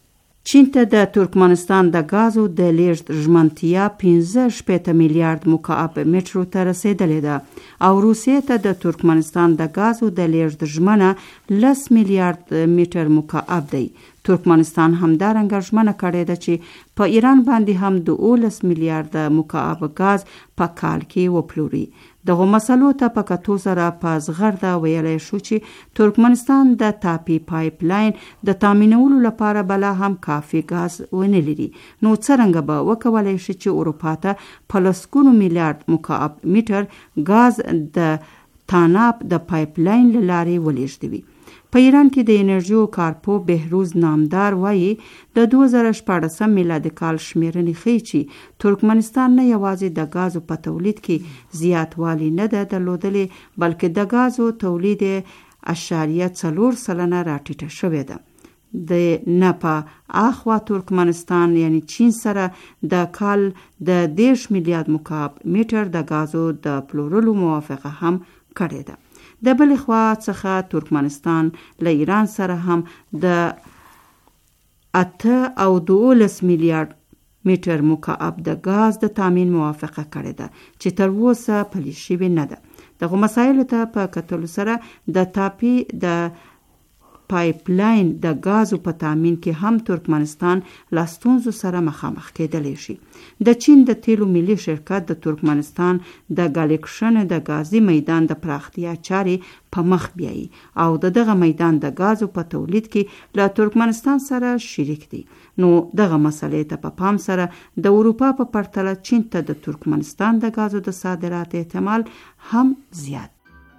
چین ته د ترکمنستان د غازو د لیږد ژمنتیا 15 میلیارډ مکعب مترو ته رسیدلې ده او روسیې ته د ترکمنستان د غازو د لیږد ژمنه 10 میلیارډ متر مکعب دی. ترکمنستان همدارنګه ژمنه کړې ده چې په ایران باندې هم 12 میلیارډ مکعب غاز په کال کې وپلوري. دغه مسلو ته په کتو سره په زغرده ویلی شو چې ترکمنستان د تاپی پایپلاین د تامینولو لپاره بلا هم کافي غاز ونه لري. نو څرنګه به وکولای شي چې اروپا ته په لسګونو میلیارډ مکعب متر غاز د تاناب د پایپلاین له لارې ولېږدوي. په ایران کې د انرژي کارپو بهروز نامدار وایي د 2014 میلادي کال شمیرنې ښیي چې ترکمنستان نه یوازې د غازو په تولید کې زیاتوالی نه ده درلودلې بلکې د غازو تولید 0.4% راټیټه شوې ده. د نه په اخوا ترکمنستان یعنی چین سره د کال د 10 میلیارډ مکعب متر د غازو د پلورلو موافقه هم کړې ده. د بلې خوا څخه ترکمنستان له ایران سره هم د 8 او 12 میلیارډ متر مکعب د غاز د تامین موافقه کړې ده چې تر اوسه پلي شوې نه ده. دغه مسایلو ته په کتلو سره د تاپی د پایپلاین د غازو په تامین کې هم ترکمنستان له ستونزو سره مخامخ کېدلی شي. د چین د تیلو ملي شرکت د ترکمنستان د ګالیکشن د غازي میدان د پراختیا چارې په مخ بیایي او دغه میدان د غازو په تولید کې له ترکمنستان سره شریک دی. نو دغه مسلې ته په پام سره د اروپا په پرتله چین ته د ترکمنستان د غازو د صادرات احتمال هم زیات.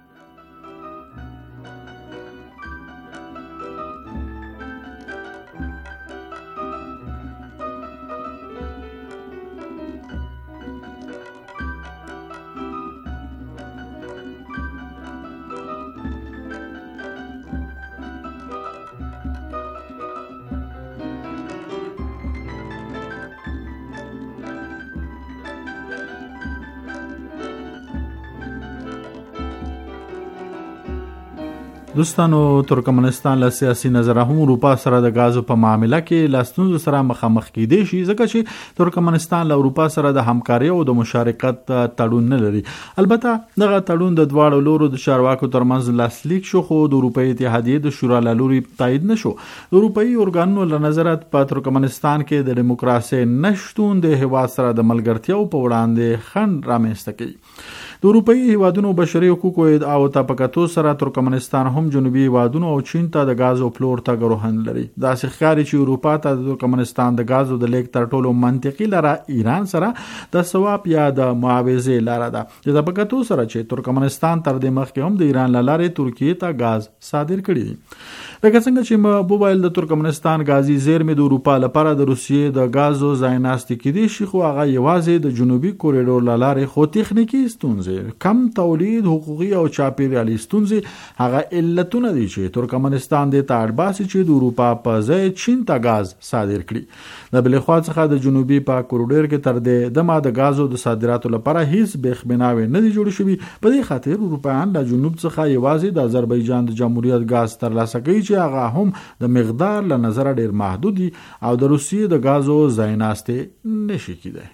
دوستانو، ترکمنستان له سیاسي نظره هم اروپا سره د غازو په معامله کې له ستونزو سره مخامخ کېدی شي ځکه چې ترکمنستان له اروپا سره د همکارۍ او د مشارکت تړون نه لري. البته دغه تړون د دواړو لورو د چارواکو ترمنځ لاسلیک شو خو د اروپאי اتحادیې د شورا له لوري تایید نشو. د اروپאי ارګانونو له نظره په ترکمنستان کې د دیموکراسي نشټون د هیواد سره د ملګرتیاو په وړاندې خنډ رامنځته کوي. د اروپאי هیوادونو بشري حقوقو او تپکاتو سره ترکمنستان هم جنوبي هیوادونو او چین ته د غازو پلور ته ګروهن لري. داسې ښکاري چې اروپا ته د ترکمنستان د غازو د لیک تر ټولو منطقي لاره ایران سره د سواب یا د معاوضې لاره ده. د تپکاتو سره چې ترکمنستان تر دې مخکې هم د ایران له لارې ترکیې ته غاز صادر کړي دي. لکه څنګه چې موبایل د ترکمنستان غازي زیرمې د اروپا لپاره د روسیې د غازو ځای ناستې کېدی شي خو هغه یوازې د جنوبي کوریډور له لارې خو تخنیکی ستونزې ستونزې کم تولید حقوقي او چاپیریالي ستونزې هغه علتونه دي چې ترکمنستان د تاړباسي چې د اروپا په ځای چین ته غاز صادر کړي د بل خوا څخه د جنوبي په کوریډور کې تر د د غازو د صادراتو لپاره هیڅ بخبناوي نه دي جوړ شوي په دې خاطر اروپایان د جنوب څخه یوازې د آذربایجان د جمهوریت غاز ترلاسه کوي چې هغه هم د مقدار له نظر ډیر محدود دي او د روسیې د غازو ځایناسته نشي کېدای.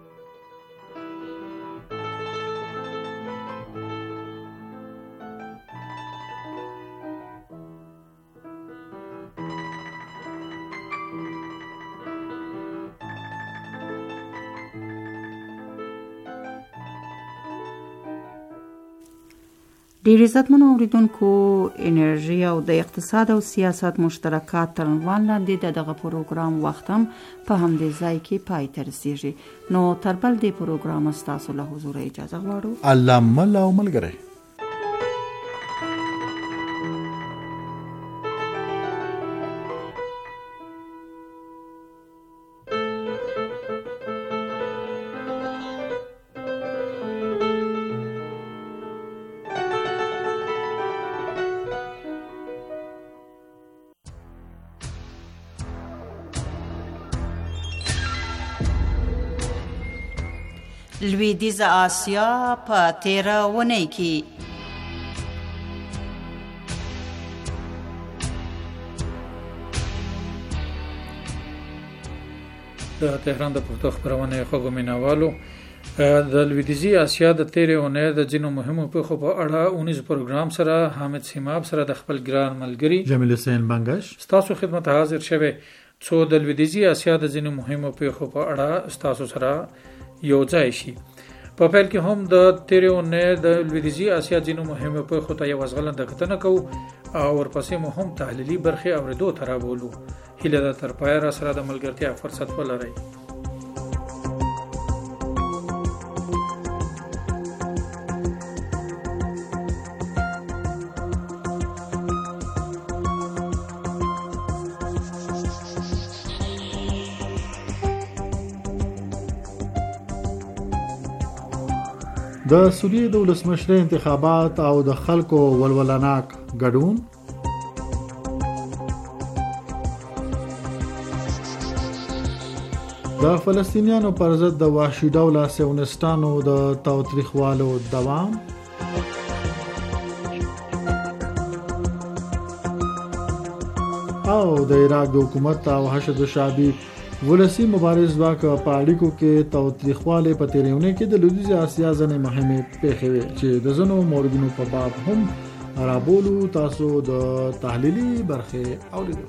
ډیر عزتمنو اوریدونکو انرژي او د اقتصاد او سیاست مشترکات تر عنوان لاندې دغه پروګرام وخت هم په همدې ځای کې پای ته رسیږي. نو تر بل دې پروګرام ستاسو له حضور اجازه غواړو. الله مل او ملګری. لویدیځه آسیا په 13 اونۍ کې د تهران د پښتو خبرونه خوږو مینوالو د لویدیځي آسیا د 13 اونۍ د ځینو مهمو پیښو په اړه 19 پروګرام سره حامد سیماب سره د خپل ګران ملګری جمیل حسین بنگش ستاسو خدمت حاضر شوه څو د لویدیځي آسیا د ځینو مهمو پیښو په اړه ستاسو سره یو ځای شي. په پیل کې هم د 13 اونۍ د لویدیځي آسیا ځینو مهمو پیښو ته یو ځغلنده کتنه کوو او ورپسې مو هم تحلیلي برخې اوریدو ته راولو. هیله ده تر پایه را سره د ملګرتیا فرصت ولرئ. د سوریې د ولسمشر انتخابات او د خلکو ولولناک ګډون د فلسطینیانو پر ضد د وحشي ډوله سیونستانو د تاوتریخوالو دوام او د عراق د حکومت او حشد شعبي ولسی مبارز ځواک په اړیکو کې تاوتریخواله په تیریونه کې د لویدیځ آسیا ځنې مهمه پیښې چې د زنو موردونو په باب هم رابولو تاسو د تحلیلي برخه اوریدو.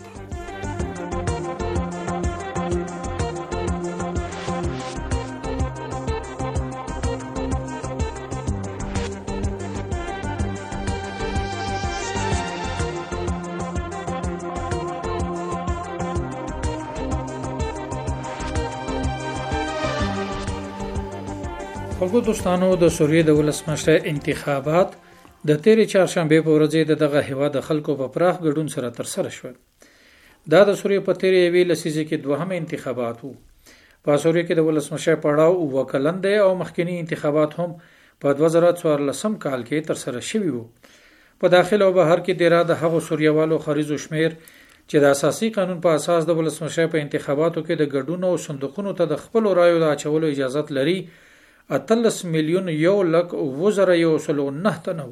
خلکو دوستانو د سوریې د ولسمشر انتخابات د 13 چهارشنبه په ورځ دغه هیواد د خلکو په پراخ ګډون سره تر سره شول. دا د سوریې په 13 لسیزه کې دوهم انتخابات وو. په سوریې کې د ولسمشر پړاو وکلند او مخکنی انتخابات هم په 2014 کال کې تر سره شوي وو. په داخل او بهر کې د اراده هغو سوریوالو خریزو شمیر چې د اساسي قانون په اساس د ولسمشر په انتخاباتو کې د ګډون او صندوقونو ته د خپل رایو د اچولو اجازه لري 13 میلیون یو لک وزره یو سلو نه تنو.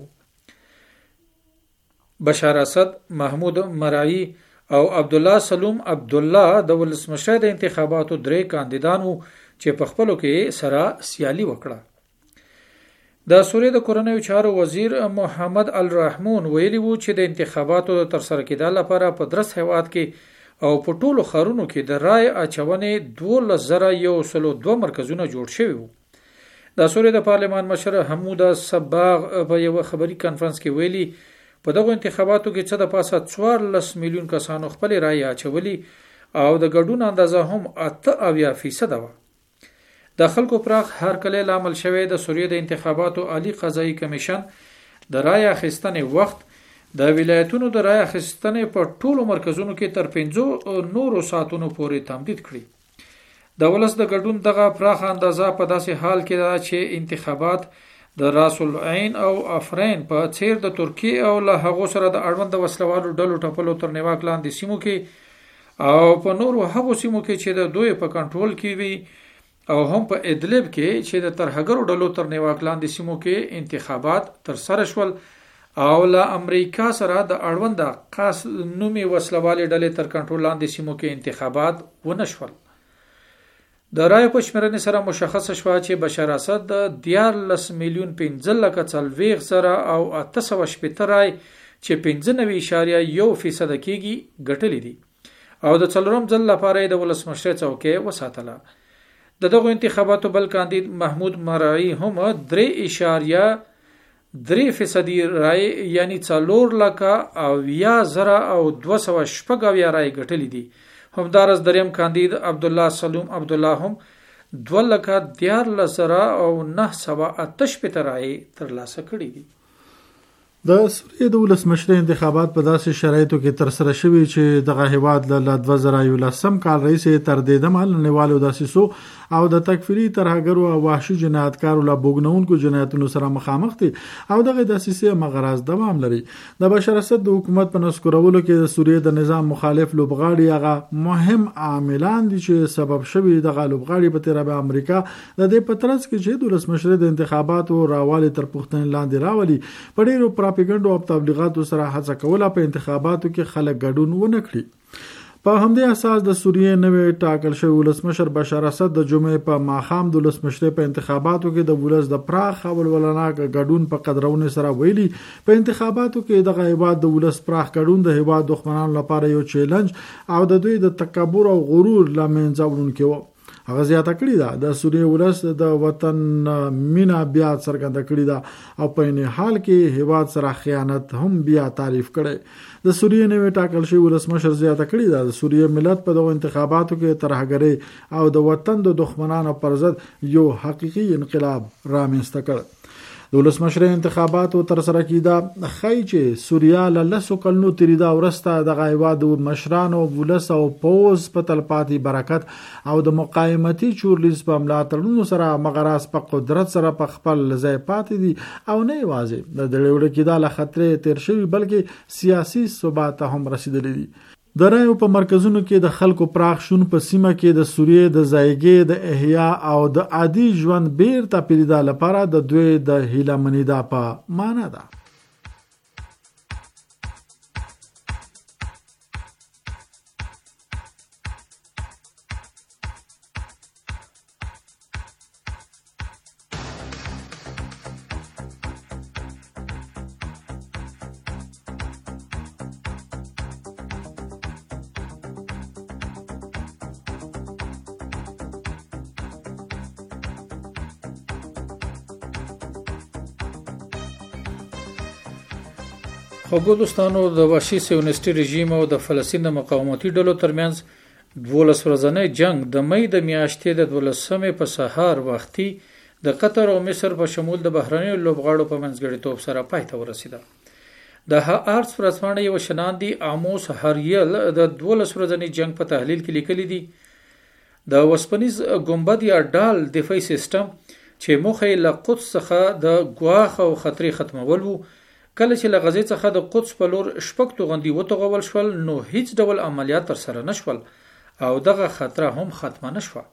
بشار اسد، محمود مرعی او عبد الله سلوم عبد الله د ولسمشر د انتخاباتو درې کاندیدانو چې په خپلو کې سره سیالي وکړه. د سوریې د کورنیو چارو وزیر محمد الرحمون ویلي وو چې د انتخاباتو تر سره کېدو لپاره په درس هیواد کې او په ټولو ښارونو کې د رای اچونې 12,102 مرکزونه جوړ شوي وو. د سوریې د پارلمان مشر حمود صباغ په یو خبري کانفرنس کې ویلي په دغه انتخاباتو کې څه د پاسه 14 میلیون کسانو خپل رای اچولي او د ګډون اندازه هم 88% وه. د خلکو پراخ هرکلی لامل شوی د سوریې د انتخاباتو عالی قضایي کمیشن د رای اخیستنې وخت د ولایتونو د رای اخیستنې په ټولو مرکزونو کې تر 5 نورو ساعتونو پورې تمدید کړي. د ولس د ګډون دغه پراخ اندازه په داسې حال کې ده چې انتخابات د راس العین او افرین په څیر د ترکیه او له هغو سره د اړوند وسلوالو ډلو ټپلو تر نیواک لاندې سیمو کې او په نورو هغو سیمو کې چې د دوی په کنټرول کې وي او هم په ادلب کې چې د ترهګرو ډلو تر نیواک لاندې سیمو کې انتخابات تر سره شول او له امریکا سره د اړوند خاص نومي وسلوالې ډلې تر کنټرول لاندې سیمو کې انتخابات ونه شول. د رایو په شمېرنې سره مشخصه شوه چې بشار اسد د 14 میلیون 15 لکه څلوېښت زره او 880 رای چې 95.1% کېږي ګټلې دي او د څلورم ځل لپاره د ولسمشر څوکۍ وساتله. د دغو انتخاباتو بل کاندید محمود مرعي هم 3.3% رای یعنی 4 لکه او 10,216 رای ګټلې دي. همدارس دریم کاندید عبدالله سلوم عبدالله هم 2,14,988 رای ترلاسه کړي دي. د سوریې د ولسمشر انتخابات په داسې شرایطو کې تر سره شوي چې دغه هیواد له 2011 کال راهیسې تر دې دمه له نړیوالو دسیسو او د تکفیري ترهګرو او وحشي جنایتکارو له بوګنونکو جنایتونو سره مخامخ دي او دغه دسیسې مغرض دوام لري. د بشار اسد د حکومت په نسکورولو کې د سوریې د نظام مخالف لوبغاړي هغه مهم عاملان دي چې سبب شوي دغه لوبغاړي په تیره به امریکا د دې په ترڅ کې چې د ولسمشر د انتخاباتو راوالي تر پوښتنې لاندې راولي په ډېرو پراپګاندا او تبلیغاتو سره هڅه کوله په انتخاباتو کې خلک ګډون ونه کړي. په همدې اساس د سوریې نوې ټاکل شوی ولسمشر بشار اسد د جمعې په ماښام د ولسمشر په انتخاباتو کې د ولس د پراخ ولولناک ګډون په قدرونه سره ویلي په انتخاباتو کې دغه هیواد د ولس پراخ ګډون د هیواد دښمنانو لپاره یو چیلنج او د دوی د تکبر او غرور لامنځه وړونکی و. هغه زیاته کړې ده د سوریې ولس د وطن مینا بیا څرګنده کړې ده او په نه حال کې هیواد سره خیانت هم بیا تعریف کړي. د سوریې نوې ټاکل شوی ولسمشر زیاته کړې ده د سوریې ملت په دغه انتخاباتو کې ترهګرۍ او د وطن د دښمنانو پر ضد یو حقيقي انقلاب رامنځته کړ. د ولسمشر انتخاباتو تر سره کیدا خای چې سوریا له لسو کلونو تیریدا ورسته د غایواد مشرانو ولس او پوز په تلپاتي برکت او د مقاومتي چورلیز په ملاتړونو سره مغراس په قدرت سره په خپل ځای پاتې دي او نه یوازې د دړوړ کیدا له خطرې تیر شوی بلکې سیاسي ثبات هم رسیدلی دي. د رایو په مرکزونو کې د خلکو پراخ شون په سیمه کې د سوریې د ځایګي د احیا او د عادي ژوند بیرته پیدا لپاره د دوی د هیلمنۍ دا په معنا ده. خو دوستانو د وحشي صهیونیستي رژیم او د فلسطین د مقاومتي ډلو ترمنځ 12 ورځنی جنگ د مې د میاشتې د 12مې په سهار وختي د قطر او مصر په شمول د بهرنیو لوبغاړو په منځګړیتوب سره پای ته ورسیده. د هارتس ورځپاڼې یو شناندي عاموس هریل د 12 ورځنی جنگ په تحلیل کې لیکلي دي د وسپنیز ګمبد یا ډال دفاعي سیستم چې موخه له قدس څخه د ګواښ او خطرې ختمول وو کله چې له غزې څخه د قدس په لور شپږ توغندي وتوغول شول نو هیڅ ډول عملیات تر سره نشول او دغه خطر هم ختمه نشوه.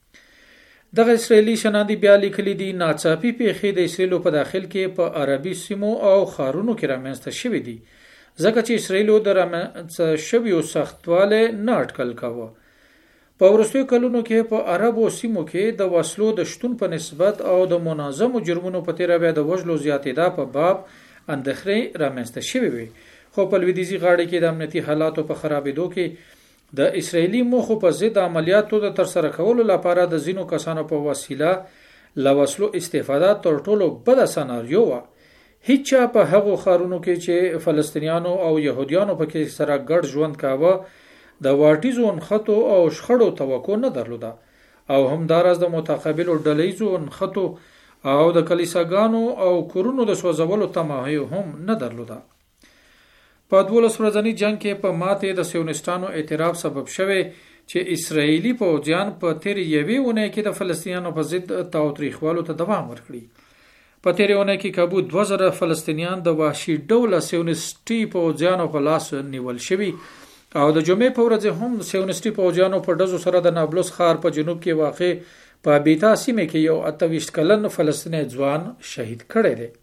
دغه اسرائیلي شناندي بیا لیکلي دي ناڅاپي پیښې د اسرائیل په داخل کې په عربي سیمو او خارونو کې رامنځته شوې دي ځکه چې اسرائیل د رامنځته شویو سختواله نه اټکل کاوه. په وروستیو کلونو کې په عربو سیمو کې د وسلو د شتون په نسبت او د منظمو جرمونو په تیره بیا د وژلو زیاتېدا په باب اندخري رامنځته شوی وي. خو په لویدیځي غاړه کې د امنیتي حالاتو په خرابېدو کې د اسرایلی موخو په ضد عملیاتو د ترسره کولو لپاره د ځینو کسانو په وسیله له وسلو استفاده تر ټولو بد سناریو و. هیڅ په هغو خارونو کې چې فلسطینیانو او يهوديانو په کې سره ګډ ژوند کاوه د واټیزو نخټو او شخړو توقع نه درلوده او همدارس د متقابلو ډلېزو نخټو او د کلیساګانو او کورونو د سوځولو تمایل هم نه درلوده. په 12 ورځنی جنگ کې په ماته د صهیونیستانو اعتراف سبب شوه چې اسرایلی پوځیان په تیر یوې ونه کې د فلسطینیانو په ضد تاوتریخوالو ته دوام ورکړي. په تیرونه کې کابو 2000 فلسطینیان د وحشي ډول سیونسټي پوځیانو په لاس نیول شوي او د جمعې په ورځ هم سیونسټي پوځیانو په ډزو سره د نابلس ښار په جنوب کې واقع په بیتا سیمه کې یو 28 کلن فلسطینی ځوان شهید کړی دی.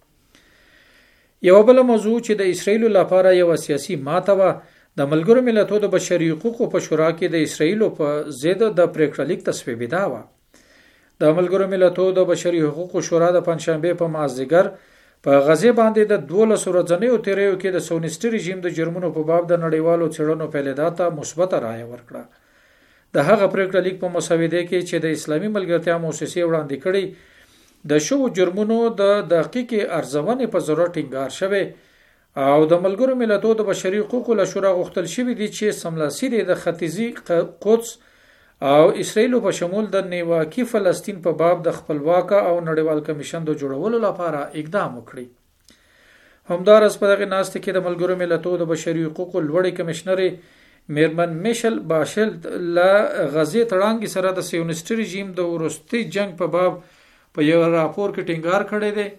یو بل موضوع چې د اسرایل لپاره یو سیاسي ماته و د ملګرو ملتونو د بشري حقوقو په شورا کې د اسرایل په ضد د پریکړه لیک تصویب دا و. د ملګرو ملتونو د بشري حقوقو شورا د پنځشنبه په مازدیګر په غزه باندې د 12 ورځنیو تیریو کې د سیونسټي رژیم د جرمونو په باب د نړیوالو څېړنو پیلېدا ته مثبت رائے ورکړه. د هغه پریکړه لیک په مسوده کې چې د اسلامي ملګرتیا موسسې وړاندې کړي د شو جرمونو د دقیق ارزونې په ضرورت ټینګار شوی او د ملګرو ملتونو د بشري حقوقو له شورا غوښتل شوی دی چې سملاسي د ختیځي قدس او اسرائیل په شمول د نیواکی فلسطین په باب د خپلواک او نړیوال کمیشن د جوړولو لپاره اقدام وکړي. همدارس په دغه ناسته کې د ملګرو ملتونو د بشري حقوقو لوړې کمشنر میرمن میشل باشل له غزې تړانګ سره د سیونسټي رژیم د وروستي جنگ په باب په یو راپور کې ټینګار کړی دی.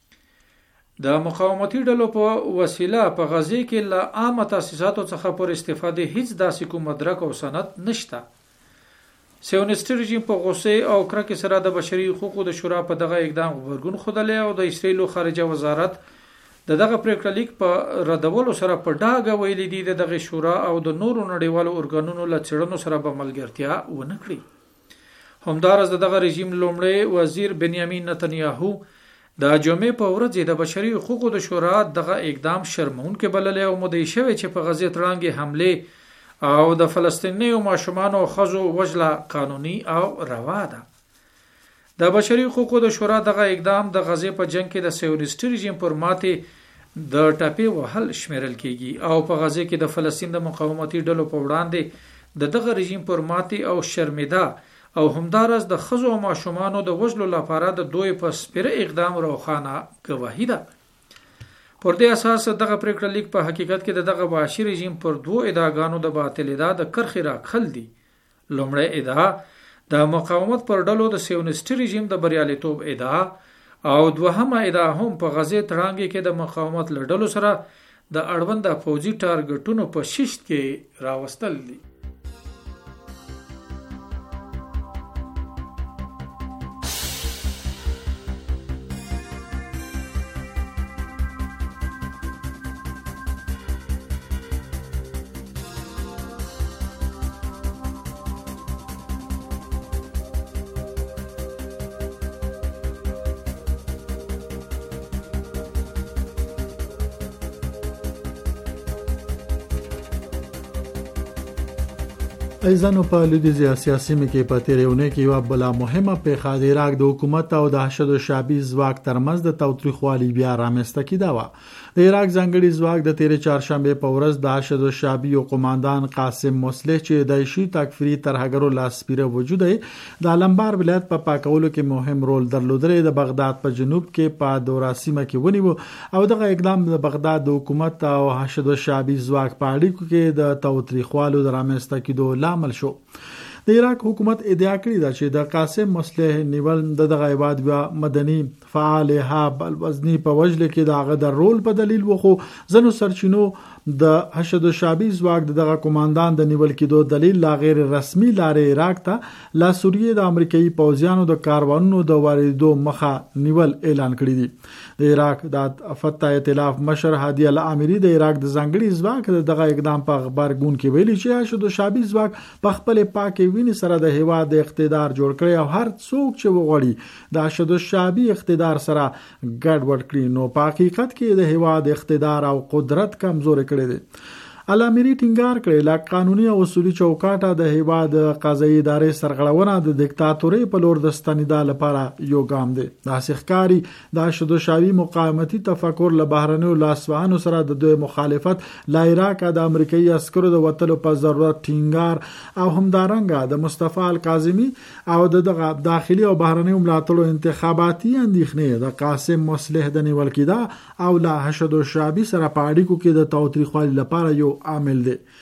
د مقاومتي ډلو په وسیله په غزې کې له عامه تاسیساتو څخه پر استفاده هیڅ داسې کوم مدرک او سند نشته. سیونسټي رژیم په غوسه او کرکې سره د بشري حقوقو د شورا په دغه اقدام غبرګون خوده او د اسرائیل خارجه وزارت دغه پریکړه لیک په ردولو سره په ډاګه ویلي دي دغه شورا او د نورو نړیوالو ارګانونو له څېړنو سره به ملګرتیا ونه کړي. همدارس دغه رژیم لومړی وزیر بنیامین نتنیاهو د جمعې په ورځ د بشري حقوقو د شورا دغه اقدام شرمونکې بللی او مدعي شوی چې په غزې تړانګ حمله او د فلسطینیو ماشومان او خزو وجله قانوني او روا ده. د بشري حقوقو د شورا دغه اقدام د غزې په جنگ کې د سیونسټي رژیم پر ماتې د ټاپې وهل شمیرل کیږي او په غزې کې د فلسطین د مقاومتي ډلو په وړاندې دغه رژیم پر ماتې او شرمېدا او همدارس د خزو او ماشومانو د وجلو لپاره د دوی په سپیره اقدام روخانه گواهی ده. پر دې اساس دغه پریکړه لیک په حقیقت کې دغه وحشي رژیم پر دوه ادعاګانو د باطلیدا د کرخې راخل دي. لومړی ادعا د مقاومت پر ډلو د سیونسټي رژیم د بریالیتوب ادعا او دوهمه ادعا هم په غزې تړانګ کې د مقاومت له ډلو سره د اړوند فوجي ټارګټونو په ششت کې راوستل دي. ایزانو په لویدیځ اسیا سیمه کې په تیرونه کې یو بل مهمه پیښه د عراق د حکومت او د حشد شعبي ځواک ترمنځ د تاوتریخوالي بیا رامنځته کیده و. د عراق ځنګړي ځواک د تیر چهارشنبه په ورځ د حشد شعبي او قوماندان قاسم مصلح چې د شي تکفیری ترهګرو لاسپیره وجود دی د علمبار ولایت په پاکولو کې مهم رول درلودل. د بغداد په جنوب کې په دورا سیمه کې ونیو او دغه اقدام د بغداد د حکومت او حشد شعبي ځواک په اړیکو کې د تاوتریخوالو د رامنځته کېدو عمل شو. د عراق حکومت ادعا کړې ده چې د قاسم مصلح نیول دغه هیواد بیا مدني فعال هاب الوزنی په وجه کې دغه د رول په دلیل وخو زنو سرچینو د حشد شعبي ځواک دغه کمانډان د نیول کېدو دلیل لا غیر رسمي لارې عراق ته لا سوریه د امریکایي پوځیانو د کاروانونو د واردو مخه نیول اعلان کړی دی. د عراق د فتح ائتلاف مشر هادي الامری د عراق د ځنګړي ځواک دغه اقدام په خبرګون کې ویلي چې حشد شعبي ځواک په خپل پاکي ویني سره د هیواد د اقتدار جوړ کړي او هر څوک چې وغوړي د حشد شعبي اقتدار سره ګډ وډ کړي نو په حقیقت کې د هیواد اقتدار او قدرت کمزوري کړي دي. الامری ټینګار کړی لا قانوني او اصولي چوکاټه د هیواد قضایي ادارې سرغړونه د دیکتاتوري په لور د ستنیدا لپاره یو ګام دی. د سخکاری د حشد شعبي مقاومتي تفکر له بهرنیو لاسوهانو سره د دوی مخالفت لا عراق د امریکایي عسکرو د وټلو په ضرورت ټینګار او همدارنګه د مصطفی الکاظمی او د داخلي او بهرنیو ملاتړو انتخاباتي اندېښنې د قاسم مصلح د نیول کېدا او لا حشد شعبي سره په اړیکو کې د تاوتریخوالي لپاره یو عامل دی.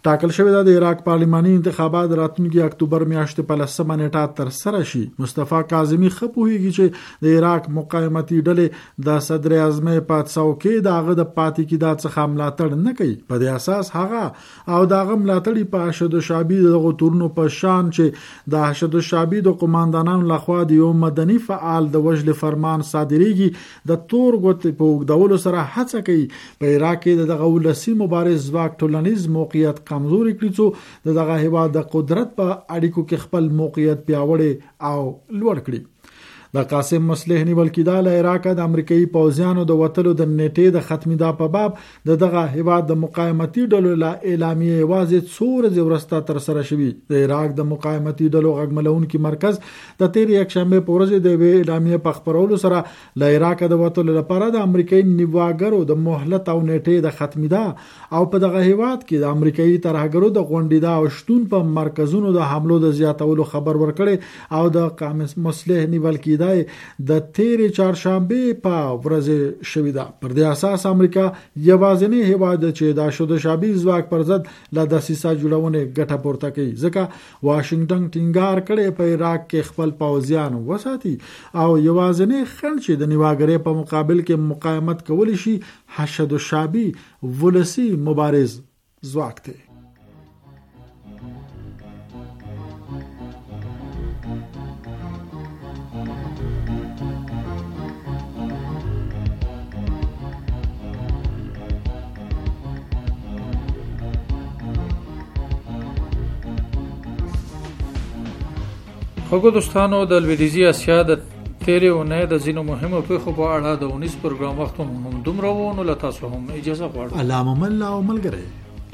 ټاکل شوې ده د عراق پارلماني انتخابات راتلونکي اکتوبر میاشتې په 10 نیټه تر سره شي. مصطفی کاظمی خپوهیږي چې د عراق مقاومتي ډلې د صدر اعظم په څوکۍ دغه د پاتې کېدا څخه ملاتړ نه کوي. په دې اساس هغه او دغه ملاتړي په ارشد الشعبي دغه تورونو په شان چې د ارشد الشعبي د قوماندانانو لخوا د یو مدني فعال د وژل فرمان صادریږي د تور غوت په وګدولو سره هڅه کوي په عراق کې دغه ولسی مبارز ځواک ټولنیز موقعیت کمزوري کړي څو دغه هیواد د قدرت په اړیکو کې خپل موقعیت پیاوړی او لوړ کړي. د قاسم مصلح نیول کېدا له عراق د امریکایي پوځیانو د وټلو د نیټې د ختمیدا په باب دغه هیواد د مقاومتي ډلو له اعلامیه یوازې څو ورځې وروسته تر سره شوې. د عراق د مقاومتي ډلو غږملونکي مرکز د تیر یکشنبه په ورځ د اعلامیه په خبرولو سره له عراق د وټلو لپاره د امریکایي نیواګرو د مهلت او نیټې د ختمیدا او په دغه هیواد کې د امریکایي ترهګرو د غونډیدا او شتون په مرکزونو د حملو د زیاتولو خبر ورکړي او د قاسم مصلح نیول کېدا د تیرې چهارشنبه په ورځ شوې ده. پر دې اساس امریکا یوازینی هیواد چې د ارشد الشعبي ځواک پر ضد له دسیسه جوړونې ګټه پورته کوي ځکه واشنگټن ټینګار کړي په عراق کې خپل پوځیان وساتي او یوازینی خنډ چې د نیواګرې په مقابل کې مقاومت کولی شي ارشد الشعبي ولسی مبارز ځواک دی. خوږو دوستانو د لویدیځي اسیا د تیرې اونۍ د ځینو مهمو پیښو په اړه د 19 پروګرام وخت هم دومره و نو له تاسو هم اجازه غواړم. علامه ملا او ملګری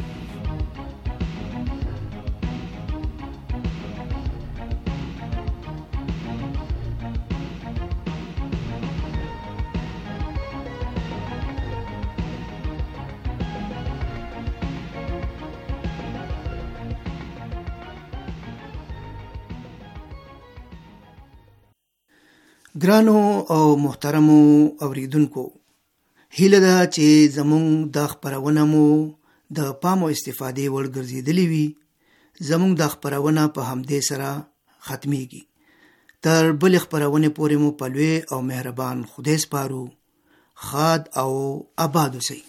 ګرانو او محترمو اوریدونکو، هیله ده چې زموږ د خبرونه مو د پام او استفادې وړ ګرځېدلې وي. زموږ د خبرونه په همدې سره ختميږي. تر بل خبرونه پورې مو په لوی او مهربان خدای سپارو. خاد او آباد اوسئ.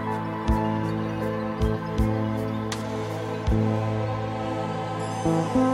Thank you.